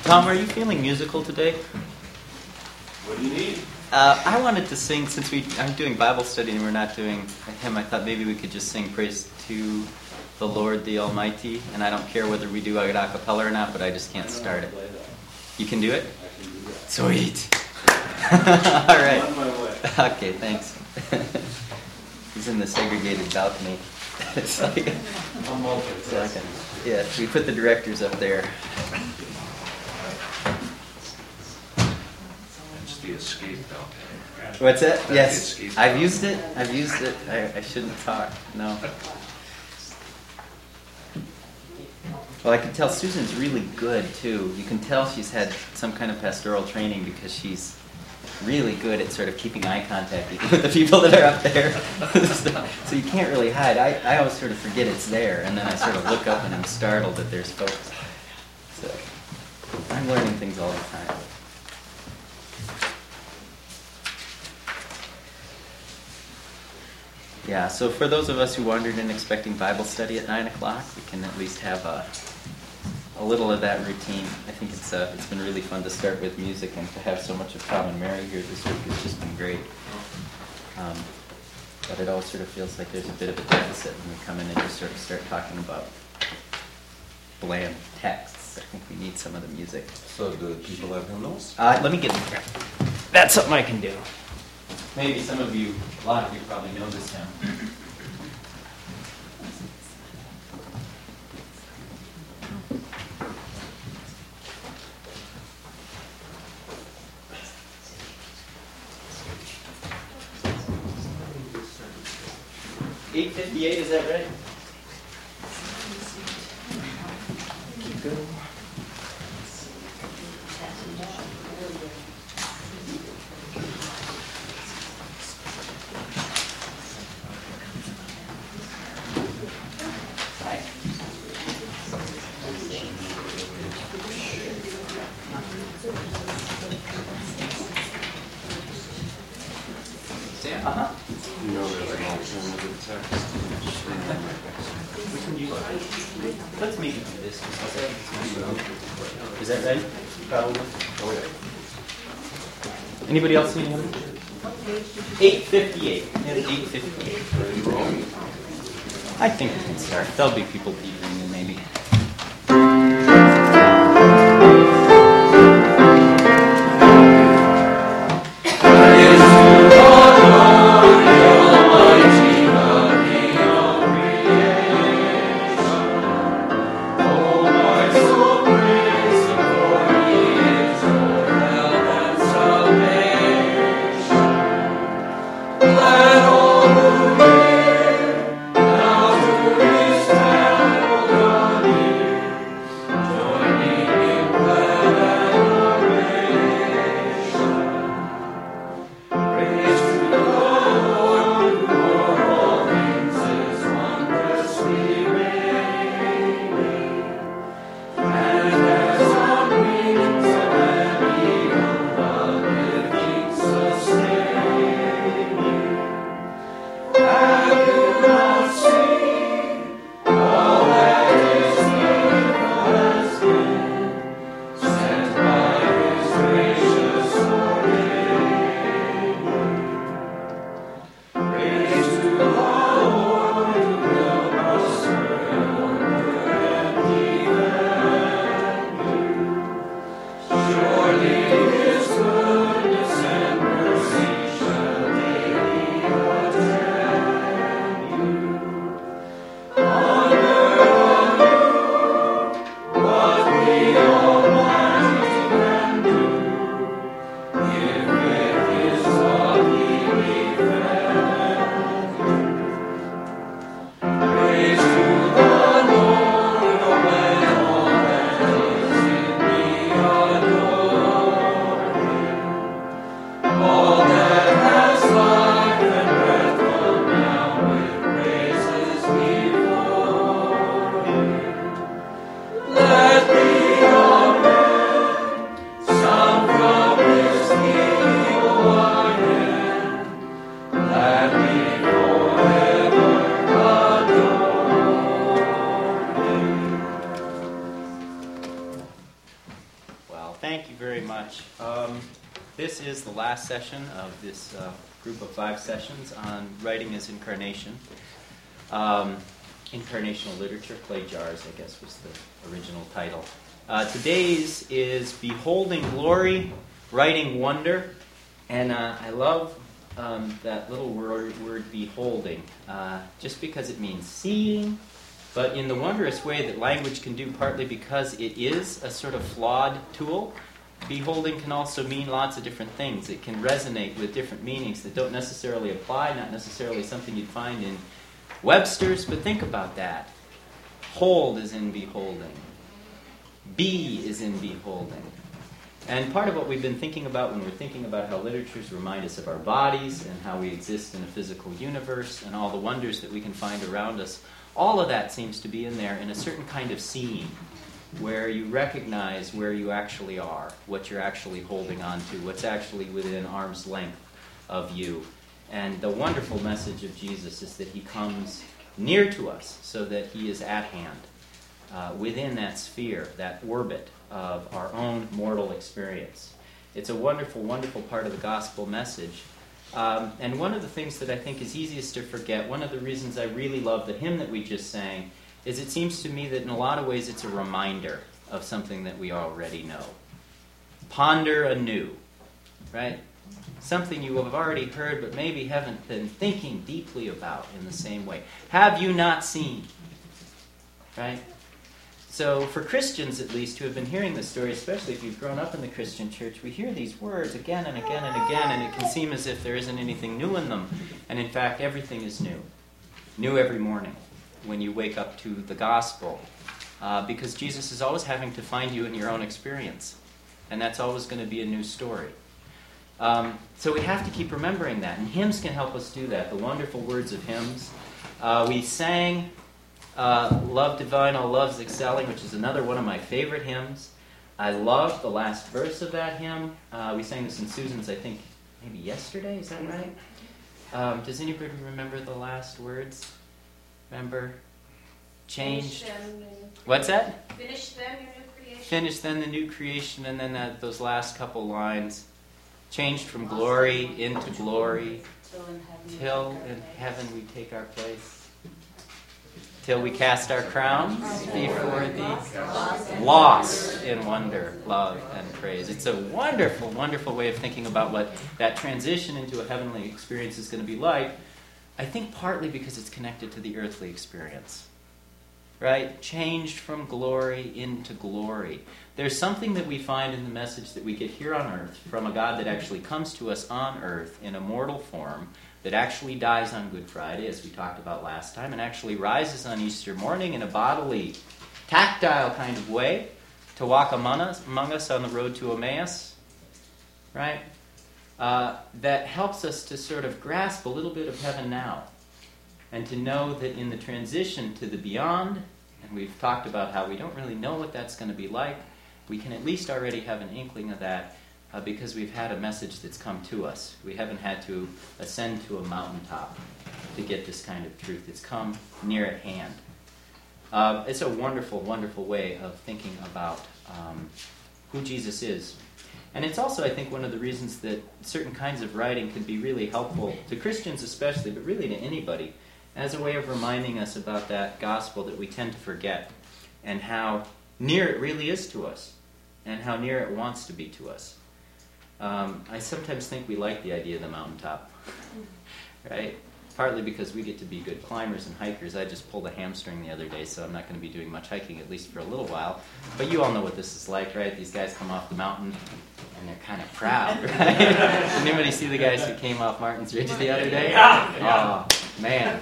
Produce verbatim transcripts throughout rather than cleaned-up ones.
Tom, are you feeling musical today? What do you need? Uh, I wanted to sing, since we I'm doing Bible study and we're not doing a hymn, I thought maybe we could just sing Praise to the Lord the Almighty. And I don't care whether we do it a cappella or not, but I just can't start it. You can do it? I can do that. Sweet. All right. I'm on my way. Okay, thanks. He's in the segregated balcony. It's like, I'm multitasking. yeah, we put the directors up there. It's the escape belt. What's that? That's Yes, the escape I've belt. used it. I've used it. I, I shouldn't talk. No. Well, I can tell Susan's really good too. You can tell she's had some kind of pastoral training because she's really good at sort of keeping eye contact with the people that are up there. So you can't really hide. I, I always sort of forget it's there, and then I sort of look up and I'm startled that there's folks. So I'm learning things all the time. Yeah, so for those of us who wandered in expecting Bible study at nine o'clock, we can at least have a, a little of that routine. I think it's uh, it's been really fun to start with music, and to have so much of Tom and Mary here this week has just been great. Um, but it always sort of feels like there's a bit of a deficit when we come in and just sort of start talking about bland texts. I think we need some of the music. So do people have hymnals? Uh, let me get in here. That's something I can do. Maybe some of you, a lot of you probably know this hymn. eight fifty-eight, is that right? Keep going. Uh-huh. You know there's an alternative text. We can use it. Let's make it do this. Is that right? Probably. Oh, yeah. Anybody else need him? eight fifty-eight. eight fifty-eight. I think we can start. There'll be people peeping in maybe. Now to his temple This is the last session of this uh, group of five sessions on writing as incarnation. Um, incarnational literature, clay jars, I guess was the original title. Uh, today's is Beholding Glory, Writing Wonder. And uh, I love um, that little word, word beholding, uh, just because it means seeing, but in the wondrous way that language can do, partly because it is a sort of flawed tool. Beholding can also mean lots of different things. It can resonate with different meanings that don't necessarily apply, not necessarily something you'd find in Webster's, but think about that. Hold is in beholding. Be is in beholding. And part of what we've been thinking about when we're thinking about how literatures remind us of our bodies and how we exist in a physical universe and all the wonders that we can find around us, all of that seems to be in there in a certain kind of seeing, where you recognize where you actually are, what you're actually holding on to, what's actually within arm's length of you. And the wonderful message of Jesus is that he comes near to us so that he is at hand, uh, within that sphere, that orbit of our own mortal experience. It's a wonderful, wonderful part of the gospel message. Um, and one of the things that I think is easiest to forget, one of the reasons I really love the hymn that we just sang, is it seems to me that in a lot of ways it's a reminder of something that we already know. Ponder anew, right? Something you have already heard but maybe haven't been thinking deeply about in the same way. Have you not seen? Right? So for Christians, at least, who have been hearing this story, especially if you've grown up in the Christian church, we hear these words again and again and again, and it can seem as if there isn't anything new in them. And in fact, everything is new. New every morning when you wake up to the gospel. Uh, because Jesus is always having to find you in your own experience. And that's always going to be a new story. Um, so we have to keep remembering that. And hymns can help us do that. The wonderful words of hymns. Uh, we sang uh, Love Divine, All Loves Excelling, which is another one of my favorite hymns. I love the last verse of that hymn. Uh, we sang this in Susan's, I think, maybe yesterday. Is that right? Um, does anybody remember the last words? Remember? Changed. Them, What's that? finish them, your new creation. Finish then the new creation, and then that, those last couple lines. Changed from glory into glory, Till in heaven, till in heaven we take our place. Till we cast our crowns before thee. Lost in wonder, love, and praise. It's a wonderful, wonderful way of thinking about what that transition into a heavenly experience is going to be like. I think partly because it's connected to the earthly experience, right? Changed from glory into glory. There's something that we find in the message that we get here on earth from a God that actually comes to us on earth in a mortal form, that actually dies on Good Friday, as we talked about last time, and actually rises on Easter morning in a bodily, tactile kind of way to walk among us, among us on the road to Emmaus, right? Uh, that helps us to sort of grasp a little bit of heaven now, and to know that in the transition to the beyond, and we've talked about how we don't really know what that's going to be like, we can at least already have an inkling of that uh, because we've had a message that's come to us. We haven't had to ascend to a mountaintop to get this kind of truth. It's come near at hand. Uh, it's a wonderful, wonderful way of thinking about um, who Jesus is. And it's also, I think, one of the reasons that certain kinds of writing can be really helpful to Christians especially, but really to anybody, as a way of reminding us about that gospel that we tend to forget, and how near it really is to us, and how near it wants to be to us. Um, I sometimes think we like the idea of the mountaintop, right? Partly because we get to be good climbers and hikers. I just pulled a hamstring the other day, so I'm not going to be doing much hiking, at least for a little while. But you all know what this is like, right? These guys come off the mountain, and they're kind of proud, right? Did anybody see the guys who came off Martin's Ridge the other day? Oh, man.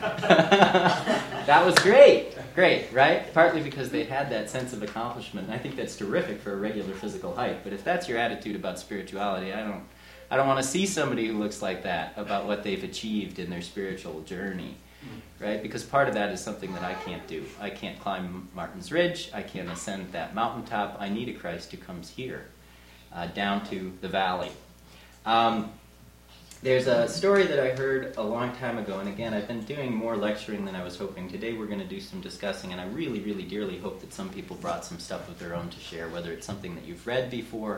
That was great. Great, right? Partly because they had that sense of accomplishment. And I think that's terrific for a regular physical hike. But if that's your attitude about spirituality, I don't I don't want to see somebody who looks like that about what they've achieved in their spiritual journey, right? Because part of that is something that I can't do. I can't climb Martin's Ridge. I can't ascend that mountaintop. I need a Christ who comes here, uh, down to the valley. Um, there's a story that I heard a long time ago, and again, I've been doing more lecturing than I was hoping. Today we're going to do some discussing, and I really, really dearly hope that some people brought some stuff of their own to share, whether it's something that you've read before,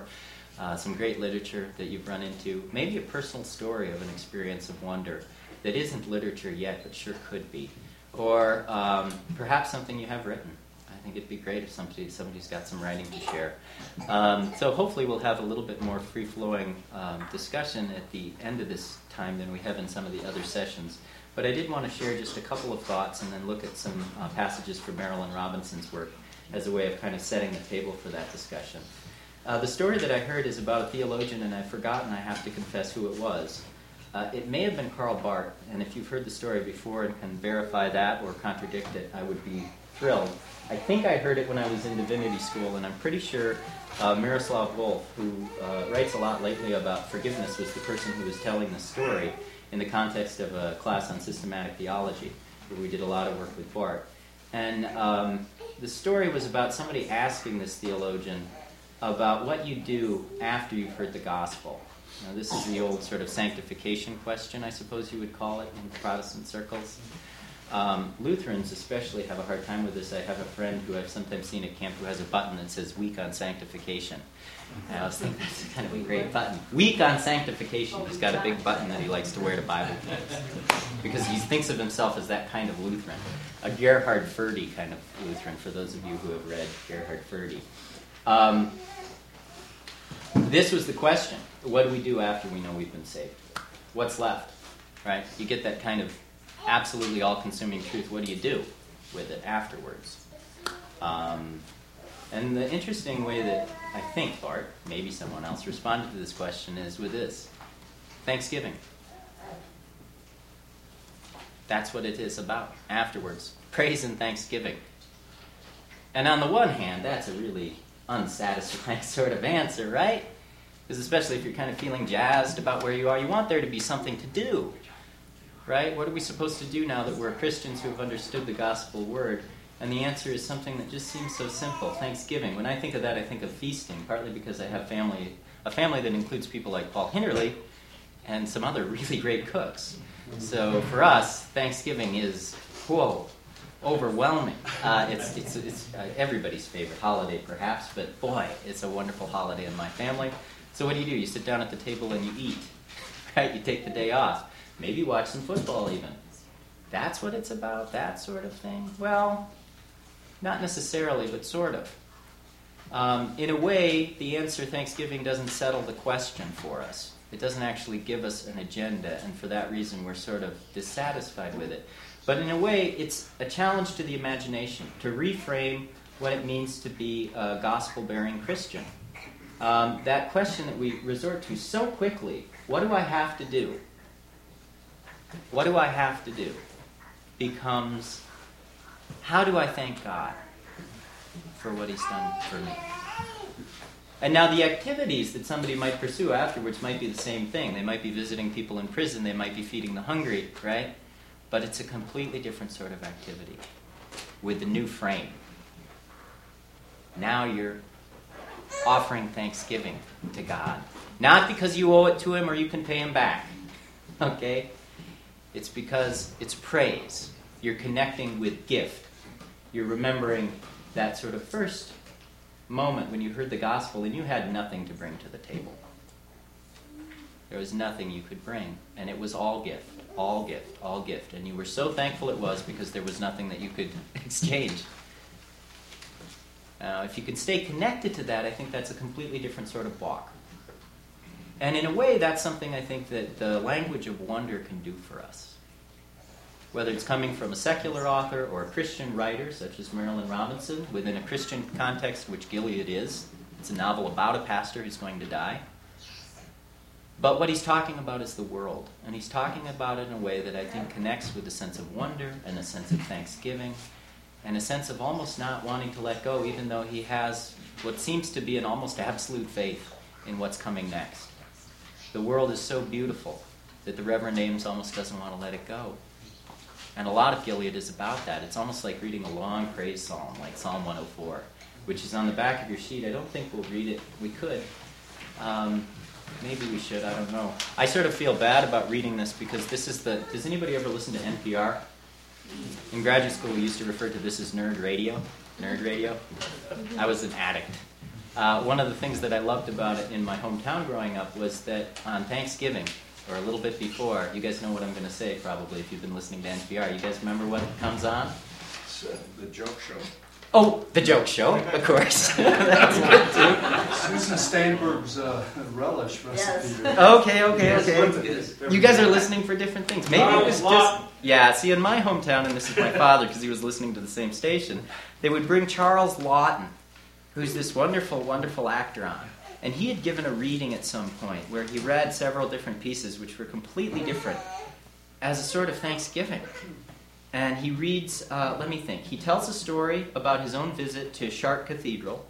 uh, some great literature that you've run into, maybe a personal story of an experience of wonder that isn't literature yet but sure could be, or um, perhaps something you have written. I think it'd be great if somebody, somebody's got some writing to share. Um, so hopefully we'll have a little bit more free-flowing um, discussion at the end of this time than we have in some of the other sessions. But I did want to share just a couple of thoughts and then look at some uh, passages from Marilyn Robinson's work as a way of kind of setting the table for that discussion. Uh, the story that I heard is about a theologian, and I've forgotten, I have to confess, who it was. Uh, it may have been Karl Barth, and if you've heard the story before and can verify that or contradict it, I would be thrilled. I think I heard it when I was in divinity school, and I'm pretty sure uh, Miroslav Volf, who uh, writes a lot lately about forgiveness, was the person who was telling the story in the context of a class on systematic theology, where we did a lot of work with Barth. And um, the story was about somebody asking this theologian about what you do after you've heard the gospel. Now, this is the old sort of sanctification question, I suppose you would call it in Protestant circles. Um, Lutherans especially have a hard time with this. I have a friend who I've sometimes seen at camp who has a button that says "Week on Sanctification." And I always think that's kind of a great button. "Week on Sanctification." He's got a big button that he likes to wear to Bible camps because he thinks of himself as that kind of Lutheran, a Gerhard Forde kind of Lutheran, for those of you who have read Gerhard Forde. Um, this was the question. What do we do after we know we've been saved? What's left? Right? You get that kind of absolutely all-consuming truth. What do you do with it afterwards? Um, and the interesting way that I think Bart, maybe someone else, responded to this question is with this: Thanksgiving. That's what it is about afterwards. Praise and thanksgiving. And on the one hand, that's a really unsatisfying sort of answer, right? Because especially if you're kind of feeling jazzed about where you are, you want there to be something to do. Right? What are we supposed to do now that we're Christians who have understood the gospel word? And the answer is something that just seems so simple: Thanksgiving. When I think of that, I think of feasting, partly because I have family, a family that includes people like Paul Hinderly and some other really great cooks. So for us, Thanksgiving is, whoa, overwhelming. Uh, it's it's, it's uh, everybody's favorite holiday, perhaps, but boy, it's a wonderful holiday in my family. So what do you do? You sit down at the table and you eat, right? You take the day off. Maybe watch some football even. That's what it's about, that sort of thing? Well, not necessarily, but sort of. Um, in a way, the answer, Thanksgiving, doesn't settle the question for us. It doesn't actually give us an agenda, and for that reason we're sort of dissatisfied with it. But in a way, it's a challenge to the imagination to reframe what it means to be a gospel-bearing Christian. Um, that question that we resort to so quickly, what do I have to do? What do I have to do? Becomes, how do I thank God for what He's done for me? And now the activities that somebody might pursue afterwards might be the same thing. They might be visiting people in prison. They might be feeding the hungry, right? But it's a completely different sort of activity with a new frame. Now you're offering thanksgiving to God. Not because you owe it to Him or you can pay Him back. Okay? It's because it's praise. You're connecting with gift. You're remembering that sort of first moment when you heard the gospel and you had nothing to bring to the table. There was nothing you could bring, and it was all gift, all gift, all gift. And you were so thankful it was because there was nothing that you could exchange. Uh, if you can stay connected to that, I think that's a completely different sort of walk. And in a way, that's something I think that the language of wonder can do for us. Whether it's coming from a secular author or a Christian writer, such as Marilyn Robinson, within a Christian context, which Gilead is. It's a novel about a pastor who's going to die. But what he's talking about is the world. And he's talking about it in a way that I think connects with a sense of wonder and a sense of thanksgiving and a sense of almost not wanting to let go, even though he has what seems to be an almost absolute faith in what's coming next. The world is so beautiful that the Reverend Ames almost doesn't want to let it go. And a lot of Gilead is about that. It's almost like reading a long praise psalm, like Psalm one oh four, which is on the back of your sheet. I don't think we'll read it. We could. Um, maybe we should. I don't know. I sort of feel bad about reading this because this is the... Does anybody ever listen to N P R? In graduate school, we used to refer to this as nerd radio. Nerd radio. I was an addict. Uh, one of the things that I loved about it in my hometown growing up was that on Thanksgiving, or a little bit before, you guys know what I'm going to say probably if you've been listening to N P R. You guys remember what comes on? It's, uh, the joke show. Oh, the joke show, of course. That's good too. Susan Steinberg's uh, relish recipe. Yes. Okay, okay, okay. Yes. You guys are listening for different things. Maybe it was just... Yeah, see, in my hometown, and this is my father because he was listening to the same station, they would bring Charles Lawton, who's this wonderful, wonderful actor on. And he had given a reading at some point where he read several different pieces which were completely different as a sort of Thanksgiving. And he reads, uh, let me think, he tells a story about his own visit to Chartres Cathedral.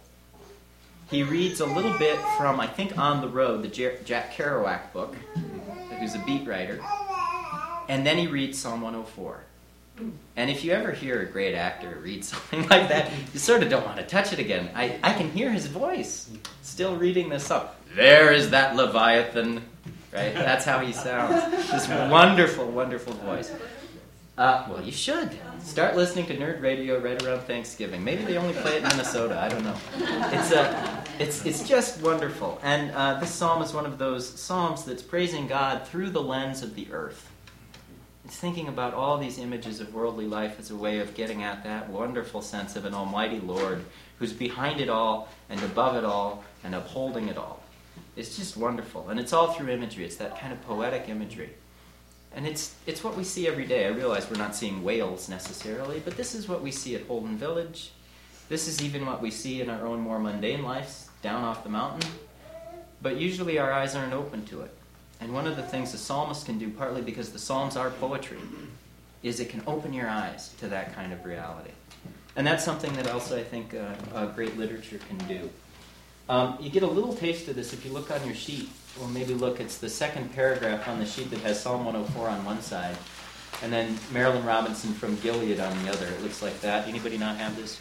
He reads a little bit from, I think, On the Road, the Jer- Jack Kerouac book, who's a beat writer. And then he reads Psalm one oh four. And if you ever hear a great actor read something like that, you sort of don't want to touch it again. I, I can hear his voice still reading this up. There is that Leviathan, right? That's how he sounds. This wonderful, wonderful voice. Uh, well, you should. Start listening to Nerd Radio right around Thanksgiving. Maybe they only play it in Minnesota. I don't know. It's uh, it's it's just wonderful. And uh, this psalm is one of those psalms that's praising God through the lens of the earth. It's thinking about all these images of worldly life as a way of getting at that wonderful sense of an almighty Lord who's behind it all and above it all and upholding it all. It's just wonderful. And it's all through imagery. It's that kind of poetic imagery. And it's it's what we see every day. I realize we're not seeing whales necessarily, but this is what we see at Holden Village. This is even what we see in our own more mundane lives down off the mountain. But usually our eyes aren't open to it. And one of the things the psalmist can do, partly because the Psalms are poetry, is it can open your eyes to that kind of reality. And that's something that also I think uh, uh, great literature can do. Um, you get a little taste of this if you look on your sheet. Or maybe look, it's the second paragraph on the sheet that has Psalm one oh four on one side, and then Marilyn Robinson from Gilead on the other. It looks like that. Anybody not have this?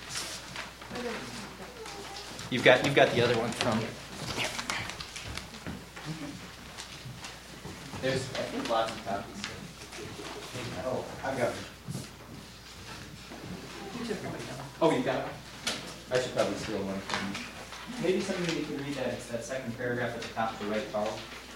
You've got you've got the other one from. There's I think lots of copies. Oh, I've got one. Oh, you got it? I should probably steal one from you. Maybe somebody could read that. It's that second paragraph at the top of the right column.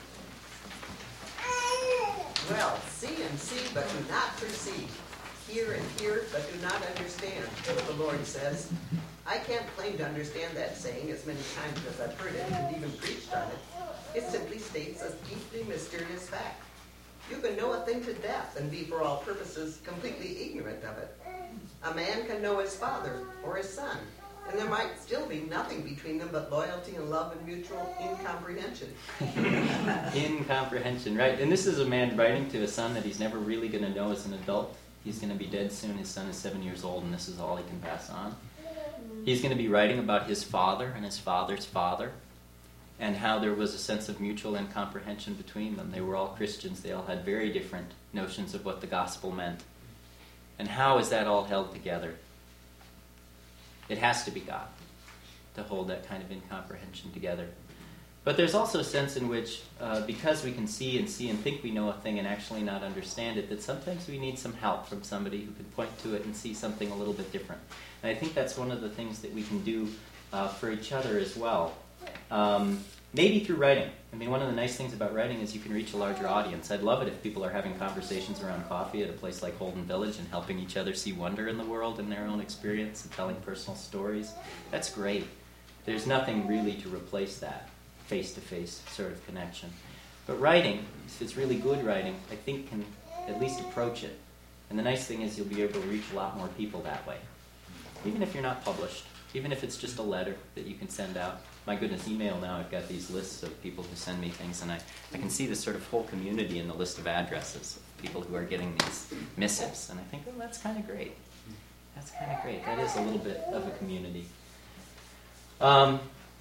Well, see and see, but do not perceive. Hear and hear, but do not understand, what the Lord says. I can't claim to understand that saying as many times as I've heard it and even preached on it. It simply states a deeply mysterious fact. You can know a thing to death and be, for all purposes, completely ignorant of it. A man can know his father or his son, and there might still be nothing between them but loyalty and love and mutual incomprehension. Incomprehension, right. And this is a man writing to a son that he's never really going to know as an adult. He's going to be dead soon. His son is seven years old, and this is all he can pass on. He's going to be writing about his father and his father's father, and how there was a sense of mutual incomprehension between them. They were all Christians. They all had very different notions of what the gospel meant. And how is that all held together? It has to be God to hold that kind of incomprehension together. But there's also a sense in which, uh, because we can see and see and think we know a thing and actually not understand it, that sometimes we need some help from somebody who can point to it and see something a little bit different. And I think that's one of the things that we can do uh, for each other as well. Um, maybe through writing. I mean, one of the nice things about writing is you can reach a larger audience. I'd love it if people are having conversations around coffee at a place like Holden Village and helping each other see wonder in the world in their own experience and telling personal stories. That's great. There's nothing really to replace that face-to-face sort of connection. But writing, if it's really good writing, I think can at least approach it. And the nice thing is you'll be able to reach a lot more people that way. Even if you're not published, even if it's just a letter that you can send out. My goodness, email now, I've got these lists of people who send me things, and I, I can see this sort of whole community in the list of addresses of people who are getting these missives. And I think, well, that's kind of great. That's kind of great. That is a little bit of a community. Um,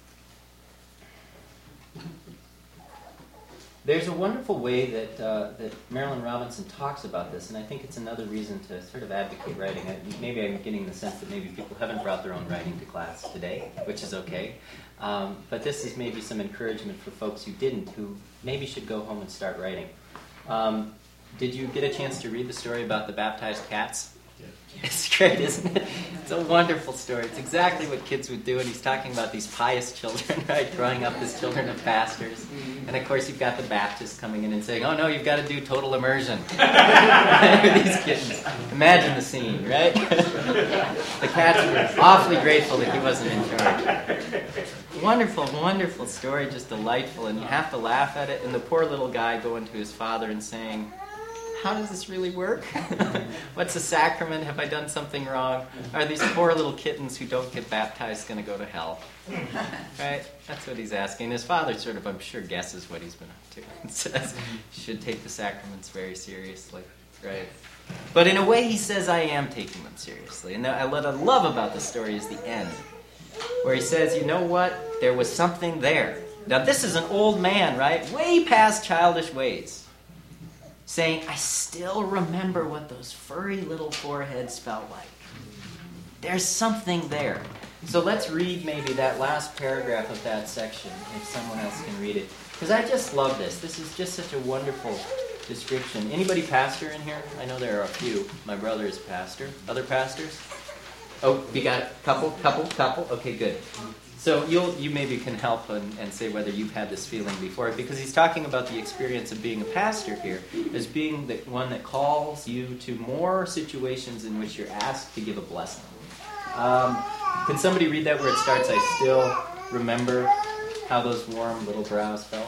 There's a wonderful way that uh, that Marilyn Robinson talks about this, and I think it's another reason to sort of advocate writing. I, maybe I'm getting the sense that maybe people haven't brought their own writing to class today, which is okay. Um, but this is maybe some encouragement for folks who didn't, who maybe should go home and start writing. Um, did you get a chance to read the story about the baptized cats? It's great, isn't it? It's a wonderful story. It's exactly what kids would do, and he's talking about these pious children, right, growing up as children of pastors. And of course, you've got the Baptists coming in and saying, "Oh no, you've got to do total immersion." These kittens. Imagine the scene, right? The cats were awfully grateful that he wasn't in charge. Wonderful, wonderful story, just delightful, and you have to laugh at it. And the poor little guy going to his father and saying, "How does this really work? What's a sacrament? Have I done something wrong? Are these poor little kittens who don't get baptized going to go to hell?" Right? That's what he's asking. His father sort of, I'm sure, guesses what he's been up to and says, "You should take the sacraments very seriously." Right? But in a way, he says, "I am taking them seriously." And what I love about the story is the end, where he says, "You know what? There was something there." Now, this is an old man, right? Way past childish ways, saying, "I still remember what those furry little foreheads felt like. There's something there." So let's read maybe that last paragraph of that section, if someone else can read it. Because I just love this. This is just such a wonderful description. Anybody pastor in here? I know there are a few. My brother is pastor. Other pastors? Oh, you got a couple, couple, couple? Okay, good. So you'll, you maybe can help and, and say whether you've had this feeling before, because he's talking about the experience of being a pastor here as being the one that calls you to more situations in which you're asked to give a blessing. Um, can somebody read that where it starts, "I still remember how those warm little brows felt"?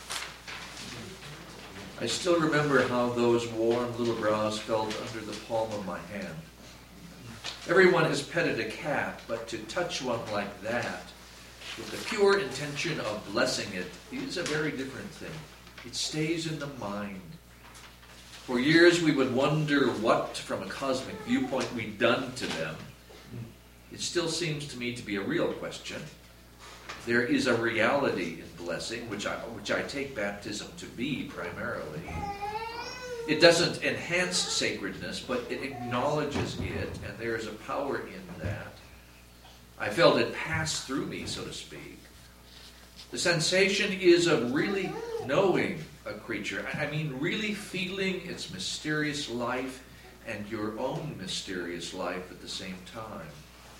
I still remember how those warm little brows felt under the palm of my hand. Everyone has petted a cat, but to touch one like that, with the pure intention of blessing it, is a very different thing. It stays in the mind. For years we would wonder what, from a cosmic viewpoint, we'd done to them. It still seems to me to be a real question. There is a reality in blessing, which I, which I take baptism to be primarily. It doesn't enhance sacredness, but it acknowledges it, and there is a power in that. I felt it pass through me, so to speak. The sensation is of really knowing a creature. I mean, really feeling its mysterious life and your own mysterious life at the same time.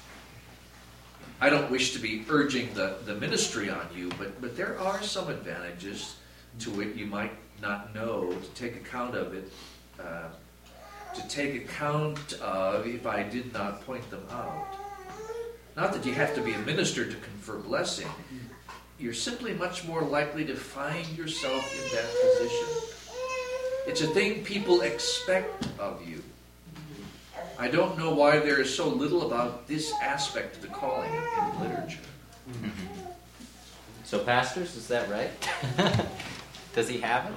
I don't wish to be urging the, the ministry on you, but, but there are some advantages to it you might not know, to take account of it, uh, to take account of if I did not point them out. Not that you have to be a minister to confer blessing. You're simply much more likely to find yourself in that position. It's a thing people expect of you. I don't know why there is so little about this aspect of the calling in literature. Mm-hmm. So pastors, is that right? Does he have it?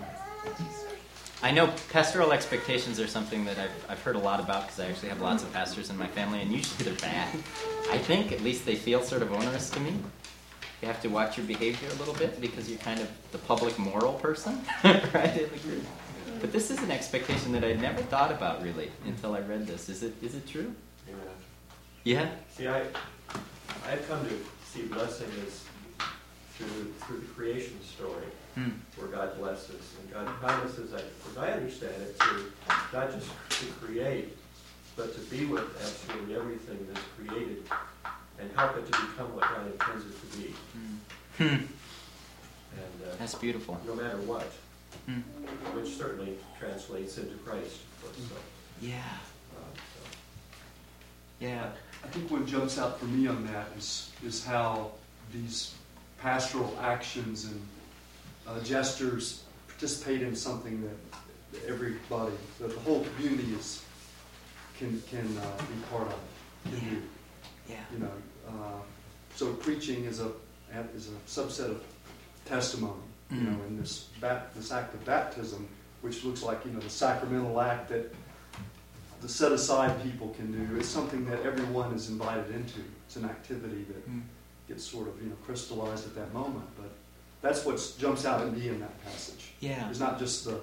I know pastoral expectations are something that I've, I've heard a lot about, because I actually have lots of pastors in my family, and usually they're bad. I think, at least they feel sort of onerous to me. You have to watch your behavior a little bit, because you're kind of the public moral person, right, in the group. But this is an expectation that I'd never thought about, really, until I read this. Is it is it true? Yeah. Yeah? See, I, I've come to see blessing as through, through the creation story, Hmm. where God blesses. And God promises, I, as I understand it, to not just to create, but to be with absolutely everything that's created and help it to become what God intends it to be. Hmm. And uh, That's beautiful. no matter what, Hmm. which certainly translates into Christ, of course. So, Yeah. uh, so. Yeah. I think what jumps out for me on that is is how these pastoral actions and uh, gestures participate in something that, that everybody, that the whole community is can can uh, be part of. Can do. Yeah. You know, uh, so preaching is a is a subset of testimony. You Mm. know, in this bat, this act of baptism, which looks like, you know, the sacramental act that the set aside people can do, is something that everyone is invited into. It's an activity that Mm. gets sort of, you know, crystallized at that moment. But that's what jumps out at me in that passage. Yeah. It's not just the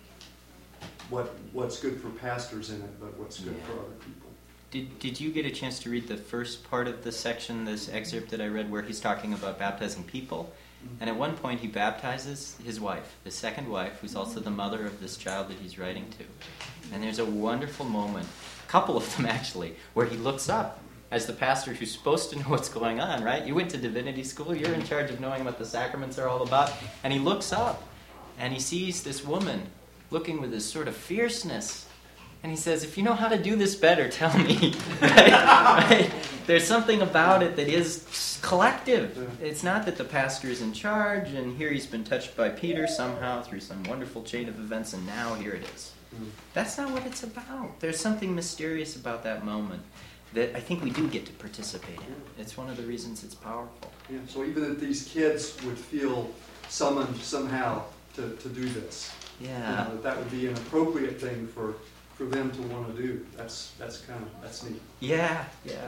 what what's good for pastors in it, but what's good Yeah. for other people. Did Did you get a chance to read the first part of the section, this excerpt that I read, where he's talking about baptizing people? And at one point he baptizes his wife, his second wife, who's also the mother of this child that he's writing to. And there's a wonderful moment, a couple of them actually, where he looks up as the pastor who's supposed to know what's going on, right? You went to divinity school, you're in charge of knowing what the sacraments are all about. And he looks up and he sees this woman looking with this sort of fierceness. And he says, if you know how to do this better, tell me. Right? Right? There's something about it that is collective. It's not that the pastor is in charge, and here he's been touched by Peter somehow through some wonderful chain of events, and now here it is. That's not what it's about. There's something mysterious about that moment that I think we do get to participate in. It's one of the reasons it's powerful. Yeah, so even if these kids would feel summoned somehow to, to do this, Yeah. you know, that that would be an appropriate thing for, for them to want to do. That's that's kind of that's neat. Yeah, yeah.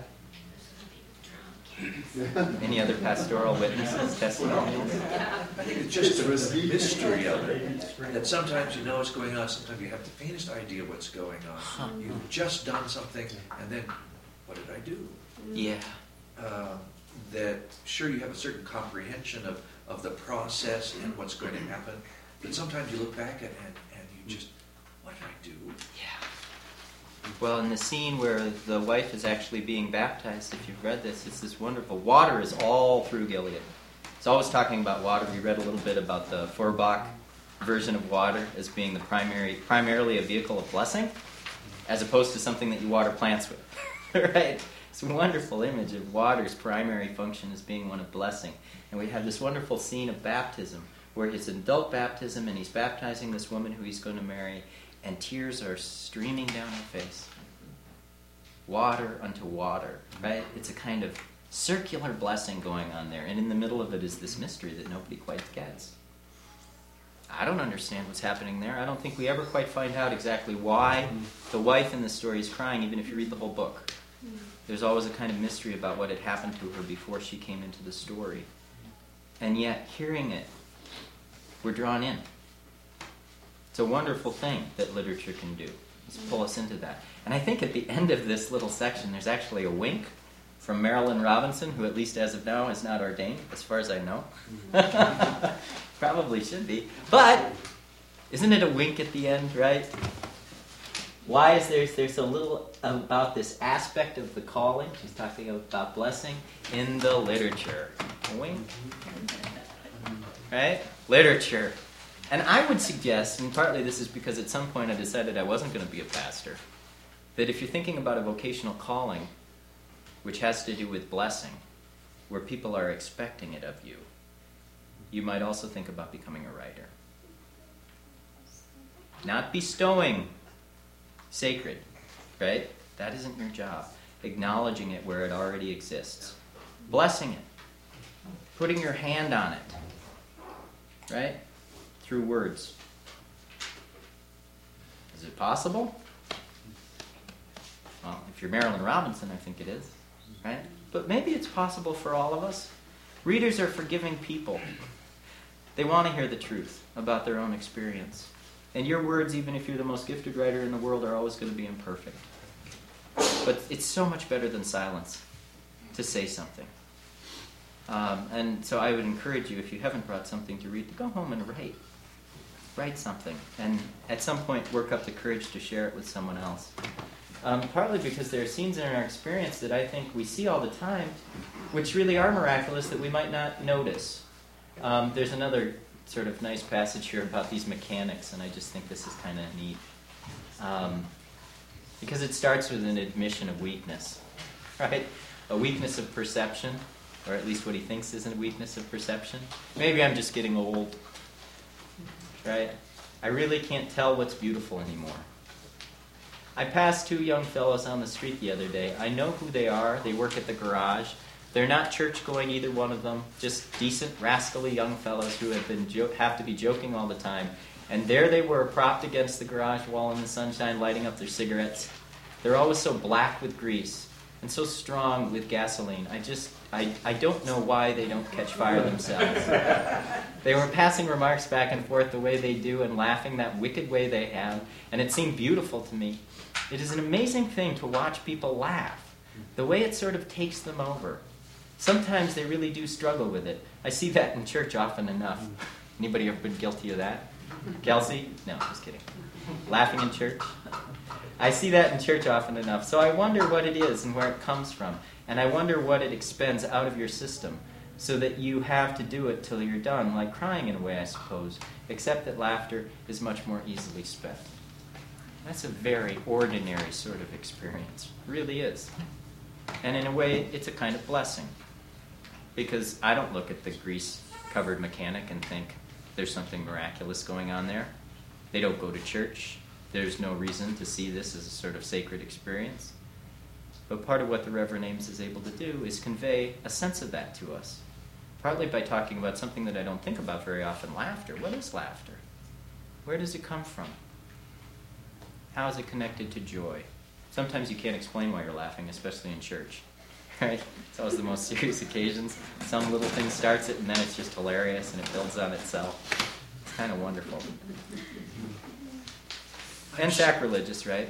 Any other pastoral witnesses, testimonials? I think it's just the mystery of it. That sometimes you know what's going on, sometimes you have the faintest idea what's going on. You've just done something, and then, what did I do? Yeah. Uh, that sure you have a certain comprehension of, of the process and what's going to happen, but sometimes you look back at it and, and you just, what did I do? Yeah. Well, in the scene where the wife is actually being baptized, if you've read this, it's this wonderful. Water is all through Gilead. It's always talking about water. We read a little bit about the Feuerbach version of water as being the primary, primarily a vehicle of blessing, as opposed to something that you water plants with. Right? It's a wonderful image of water's primary function as being one of blessing. And we have this wonderful scene of baptism, where it's an adult baptism, and he's baptizing this woman who he's going to marry, and tears are streaming down her face. Water unto water, right? It's a kind of circular blessing going on there, and in the middle of it is this mystery that nobody quite gets. I don't understand what's happening there. I don't think we ever quite find out exactly why the wife in the story is crying, even if you read the whole book. There's always a kind of mystery about what had happened to her before she came into the story. And yet, hearing it, we're drawn in. It's a wonderful thing that literature can do, is pull us into that. And I think at the end of this little section, there's actually a wink from Marilyn Robinson, who at least as of now is not ordained, as far as I know. Probably should be. But isn't it a wink at the end, right? Why is there, there's a little about this aspect of the calling, she's talking about blessing, in the literature. A wink. Right? Literature. And I would suggest, and partly this is because at some point I decided I wasn't going to be a pastor, that if you're thinking about a vocational calling, which has to do with blessing, where people are expecting it of you, you might also think about becoming a writer. Not bestowing sacred, right? That isn't your job. Acknowledging it where it already exists. Blessing it. Putting your hand on it. Right? Through words. Is it possible? Well, if you're Marilyn Robinson, I think it is. Right? But maybe it's possible for all of us. Readers are forgiving people. They want to hear the truth about their own experience. And your words, even if you're the most gifted writer in the world, are always going to be imperfect. But it's so much better than silence to say something. Um, and so I would encourage you, if you haven't brought something to read, to go home and write. Write something. And at some point, work up the courage to share it with someone else. Um, partly because there are scenes in our experience that I think we see all the time, which really are miraculous that we might not notice. Um, there's another sort of nice passage here about these mechanics, and I just think this is kind of neat. Um, because it starts with an admission of weakness, right? A weakness of perception, or at least what he thinks is a weakness of perception. Maybe I'm just getting old, right? I really can't tell what's beautiful anymore. I passed two young fellows on the street the other day. I know who they are. They work at the garage. They're not church-going, either one of them. Just decent, rascally young fellows who have been jo- have to be joking all the time. And there they were, propped against the garage wall in the sunshine, lighting up their cigarettes. They're always so black with grease and so strong with gasoline. I just, I, I don't know why they don't catch fire themselves. They were passing remarks back and forth the way they do and laughing that wicked way they have. And it seemed beautiful to me. It is an amazing thing to watch people laugh. The way it sort of takes them over. Sometimes they really do struggle with it. I see that in church often enough. Anybody ever been guilty of that? Kelsey? No, just kidding. Laughing in church? I see that in church often enough. So I wonder what it is and where it comes from. And I wonder what it expends out of your system so that you have to do it till you're done, like crying in a way, I suppose, except that laughter is much more easily spent. That's a very ordinary sort of experience. It really is. And in a way, it's a kind of blessing. Because I don't look at the grease-covered mechanic and think there's something miraculous going on there. They don't go to church. There's no reason to see this as a sort of sacred experience. But part of what the Reverend Ames is able to do is convey a sense of that to us. Partly by talking about something that I don't think about very often, laughter. What is laughter? Where does it come from? How is it connected to joy? Sometimes you can't explain why you're laughing, especially in church. Right? It's always the most serious occasions. Some little thing starts it, and then it's just hilarious, and it builds on itself. It's kind of wonderful. And sacrilegious, right?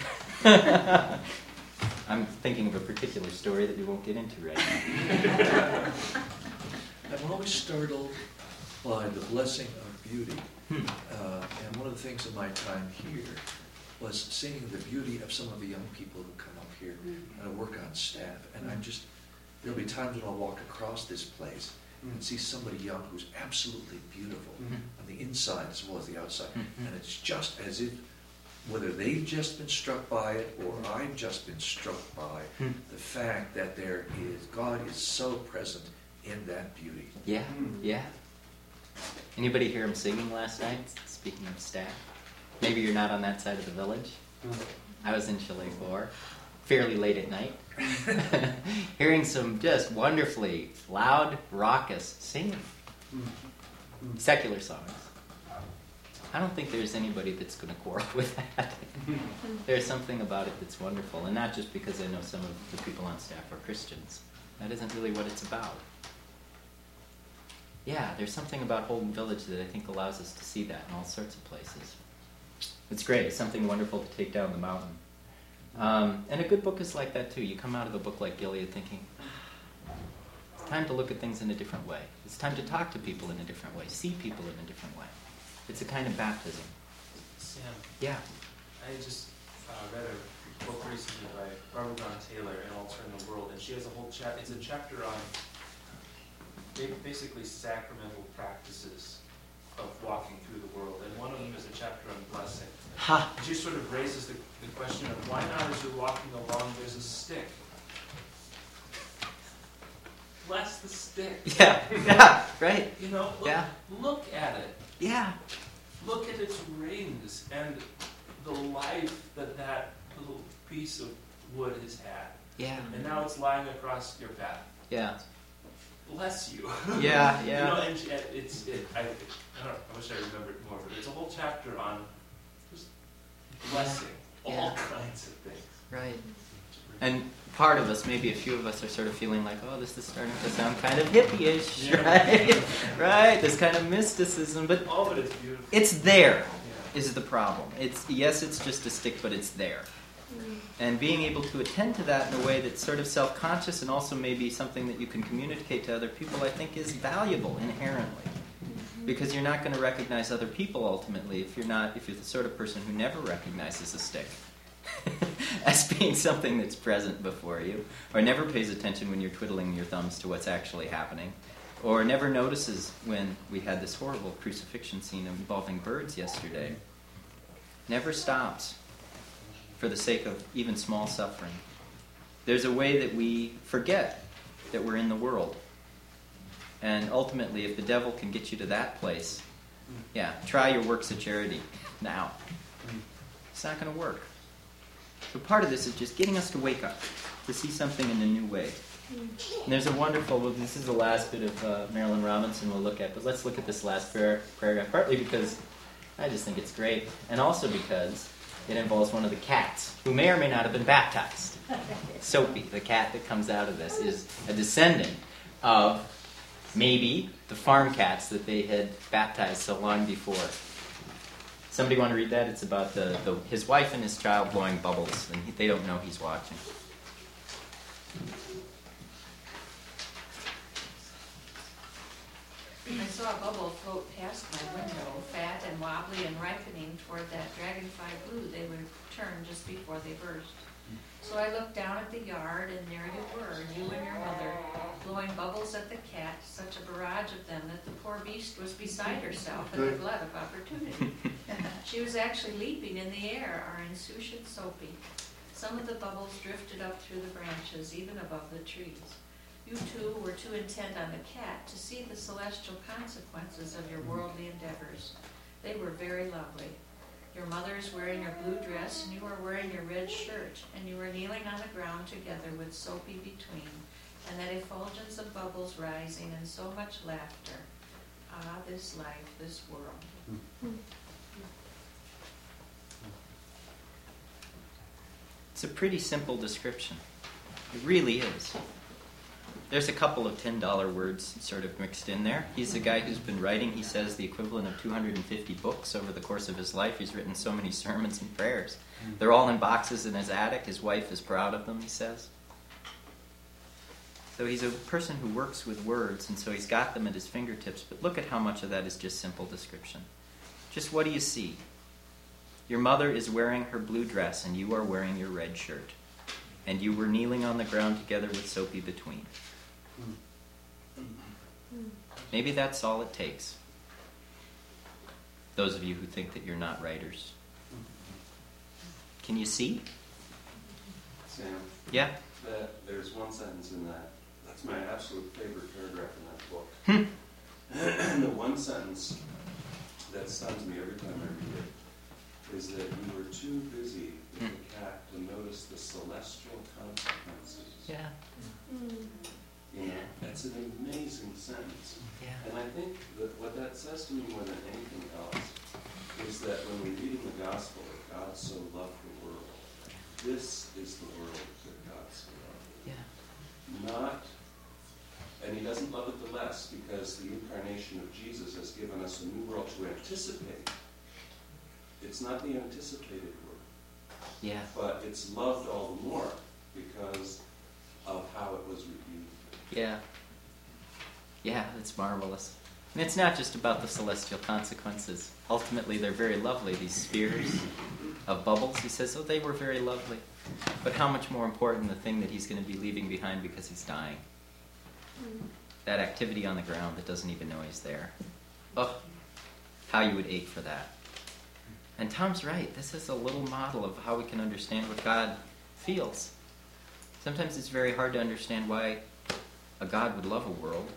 I'm thinking of a particular story that we won't get into right now. I'm always startled by the blessing of beauty. Hmm. Uh, and one of the things in my time here was seeing the beauty of some of the young people who come up here and work on staff. And I'm just, there'll be times when I'll walk across this place and see somebody young who's absolutely beautiful Mm-hmm. on the inside as well as the outside. Mhm. And it's just as if, whether they've just been struck by it or I've just been struck by Hmm. the fact that there is, God is so present in that beauty. Yeah, yeah. Anybody hear him singing last night? Speaking of staff. Maybe you're not on that side of the village. I was in Chalet four, fairly late at night, hearing some just wonderfully loud, raucous singing. Secular songs. I don't think there's anybody that's going to quarrel with that. There's something about it that's wonderful, and not just because I know some of the people on staff are Christians. That isn't really what it's about. Yeah, there's something about Holden Village that I think allows us to see that in all sorts of places. It's great. It's something wonderful to take down the mountain. Um, and a good book is like that, too. You come out of a book like Gilead thinking, it's time to look at things in a different way. It's time to talk to people in a different way, see people in a different way. It's a kind of baptism. Sam, Yeah. I just uh, read a book recently by Barbara Brown Taylor, An Altar in the World, and she has a whole chapter. It's a chapter on ba- basically sacramental practices of walking through the world, and one of them is a chapter on blessing. Ha! And she sort of raises the, the question of why not, as you're walking along, there's a stick. Bless the stick. Yeah, yeah, right. You know, look, Yeah. look at it. Yeah. Look at its rings and the life that that little piece of wood has had. Yeah. And now it's lying across your path. Yeah. Bless you. Yeah, You yeah. know, and she- it's, it, I, I, don't know, I wish I remembered more, but it's a whole chapter on just blessing all Yeah. kinds of things. Right. And part of us, maybe a few of us, are sort of feeling like, oh, this is starting to sound kind of hippie-ish, Yeah. right? Right, this kind of mysticism, but All of it is beautiful. it's there Yeah. is the problem. It's yes, it's just a stick, but it's there. And being able to attend to that in a way that's sort of self-conscious and also maybe something that you can communicate to other people, I think is valuable inherently. Because you're not going to recognize other people ultimately if you're not, if you're the sort of person who never recognizes a stick as being something that's present before you, or never pays attention when you're twiddling your thumbs to what's actually happening, or never notices when we had this horrible crucifixion scene involving birds yesterday. Never stops for the sake of even small suffering. There's a way that we forget that we're in the world. And ultimately, if the devil can get you to that place, yeah, try your works of charity now. It's not going to work. So part of this is just getting us to wake up, to see something in a new way. And there's a wonderful, well, this is the last bit of uh, Marilyn Robinson we'll look at, but let's look at this last par- paragraph, partly because I just think it's great, and also because it involves one of the cats, who may or may not have been baptized. Soapy, the cat that comes out of this, is a descendant of maybe the farm cats that they had baptized so long before. Somebody want to read that? It's about the, the his wife and his child blowing bubbles, and he, they don't know he's watching. I saw a bubble float past my window, fat and wobbly and ripening toward that dragonfly blue they would turn just before they burst. So I looked down at the yard, and there you were, you and your mother, blowing bubbles at the cat, such a barrage of them that the poor beast was beside herself in the glut of opportunity. She was actually leaping in the air, our insouciant Soapy. Some of the bubbles drifted up through the branches, even above the trees. You two were too intent on the cat to see the celestial consequences of your worldly endeavors. They were very lovely. Your mother's wearing your blue dress, and you were wearing your red shirt, and you were kneeling on the ground together with Soapy between, and that effulgence of bubbles rising, and so much laughter. Ah, this life, this world. It's a pretty simple description. It really is. There's a couple of ten dollar words sort of mixed in there. He's a guy who's been writing, he says, the equivalent of two hundred fifty books over the course of his life. He's written so many sermons and prayers. They're all in boxes in his attic. His wife is proud of them, he says. So he's a person who works with words, and so he's got them at his fingertips. But look at how much of that is just simple description. Just what do you see? Your mother is wearing her blue dress, and you are wearing your red shirt. And you were kneeling on the ground together with Soapy between. Maybe that's all it takes. Those of you who think that you're not writers. Can you see? Sam? Yeah? That, there's one sentence in that. That's my absolute favorite paragraph in that book. And the one sentence that stuns me every time I read it is that you were too busy with the cat to notice the celestial consequences. Yeah. You know, that's an amazing sentence. Yeah. And I think that what that says to me more than anything else is that when we read in the gospel that God so loved the world, this is the world that God so loved. Yeah. Not, and he doesn't love it the less because the incarnation of Jesus has given us a new world to anticipate. It's not the anticipated world. Yeah. But it's loved all the more because of how it was reviewed. Yeah. Yeah, it's marvelous. And it's not just about the celestial consequences. Ultimately, they're very lovely, these spheres of bubbles. He says, oh, they were very lovely. But how much more important the thing that he's going to be leaving behind because he's dying. That activity on the ground that doesn't even know he's there. Oh, how you would ache for that. And Tom's right. This is a little model of how we can understand what God feels. Sometimes it's very hard to understand why a God would love a world.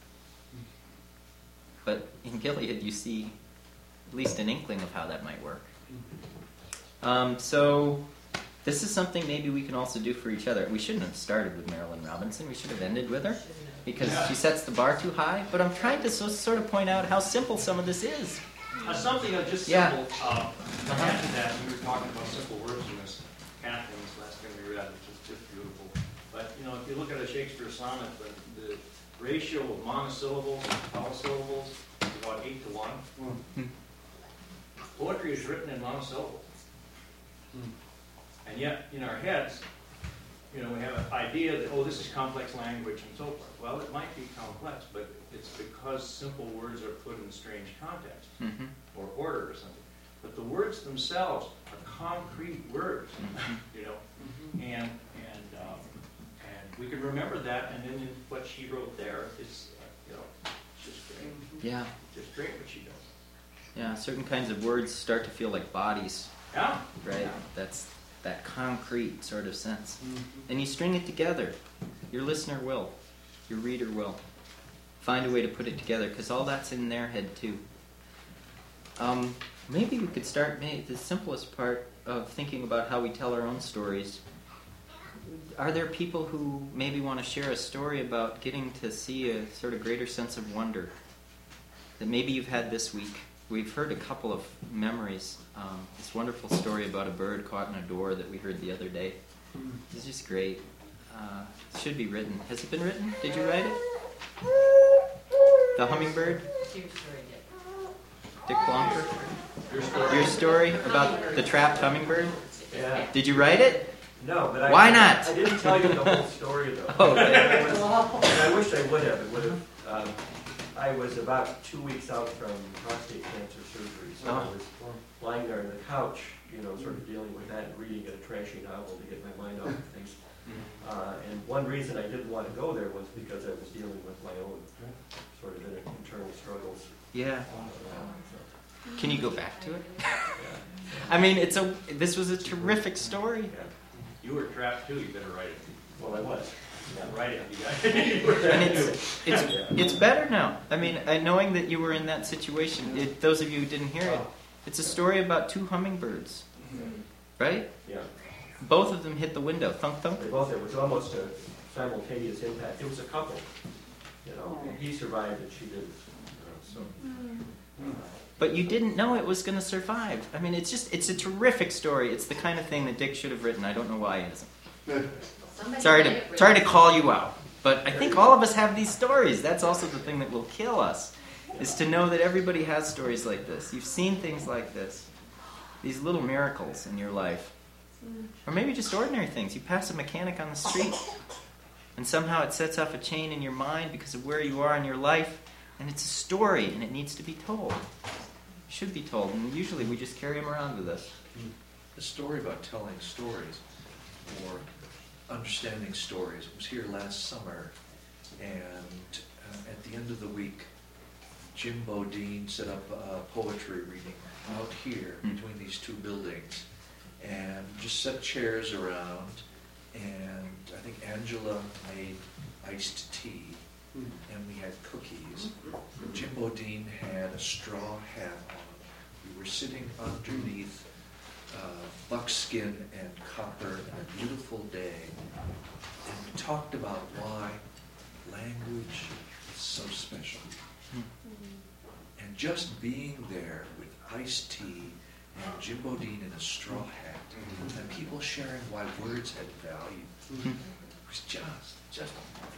But in Gilead, you see at least an inkling of how that might work. Um, so this is something maybe we can also do for each other. We shouldn't have started with Marilyn Robinson. We should have ended with her because she sets the bar too high. But I'm trying to so, sort of point out how simple some of this is. Uh, something uh, just Yeah. simple. Uh, to add to that, we were talking about simple words in this Catherine's last thing we read, which is just beautiful. But, you know, if you look at a Shakespeare sonnet, the, the ratio of monosyllables and polysyllables is about eight to one. Mm. Poetry is written in monosyllables. Mm. And yet, in our heads, you know, we have an idea that, oh, this is complex language and so forth. Well, it might be complex, but it's because simple words are put in strange context Mm-hmm. or order or something. But the words themselves are concrete words, you know, and and um, and we can remember that. And then in what she wrote there, it's uh, you know, it's just great, Yeah. just great what she does. Yeah, certain kinds of words start to feel like bodies, Yeah, right? Yeah. That's that concrete sort of sense. Mm-hmm. And you string it together. Your listener will. Your reader will. Find a way to put it together, because all that's in their head too. Um, maybe we could start maybe the simplest part of thinking about how we tell our own stories. Are there people who maybe want to share a story about getting to see a sort of greater sense of wonder that maybe you've had this week? We've heard a couple of memories. Um, this wonderful story about a bird caught in a door that we heard the other day. It's just great. Uh, it should be written. Has it been written? Did you write it? The hummingbird? Dick Blonker? Your story. Your story about the trapped hummingbird? Yeah. Did you write it? No, but I. Why not? I didn't tell you the whole story though. Oh, okay. And I, was, and I wish I would have. It would have. Um, I was about two weeks out from prostate cancer surgery, so I Oh. was lying there on the couch, you know, sort of dealing with that and reading a trashy novel to get my mind off of things. Uh, and one reason I didn't want to go there was because I was dealing with my own sort of internal struggles. Yeah. Uh, so, Can you go back to it? yeah. I mean, it's a. This was a terrific story. Yeah. You were trapped too, you better write it. Well, I was. Yeah, write it, you guys. You were And trapped it's too. it's Yeah. it's better now. I mean, I, knowing that you were in that situation. It, those of you who didn't hear it, it's a story about two hummingbirds, right? Yeah. Both of them hit the window. Thunk thunk. They both, it was almost a simultaneous impact. It was a couple, you know. He survived and she didn't. You know, so. But you didn't know it was going to survive. I mean, it's just it's a terrific story. It's the kind of thing that Dick should have written. I don't know why he isn't. Somebody Sorry let it to rip. sorry to call you out, but I think all of us have these stories. That's also the thing that will kill us, is to know that everybody has stories like this. You've seen things like this, these little miracles in your life, or maybe just ordinary things. You pass a mechanic on the street, and somehow it sets off a chain in your mind because of where you are in your life, and it's a story, and it needs to be told. It should be told, and usually we just carry them around with us. The story about telling stories or understanding stories was here last summer, and uh, at the end of the week, Jim Bodine set up a poetry reading out here Mm. between these two buildings, and just set chairs around, and I think Angela made iced tea, and we had cookies. Jim Bodine had a straw hat on. We were sitting underneath uh, buckskin and copper on a beautiful day, and we talked about why language is so special. And just being there with iced tea and Jim Bodine in a straw hat, and people sharing why words had value, it was just, just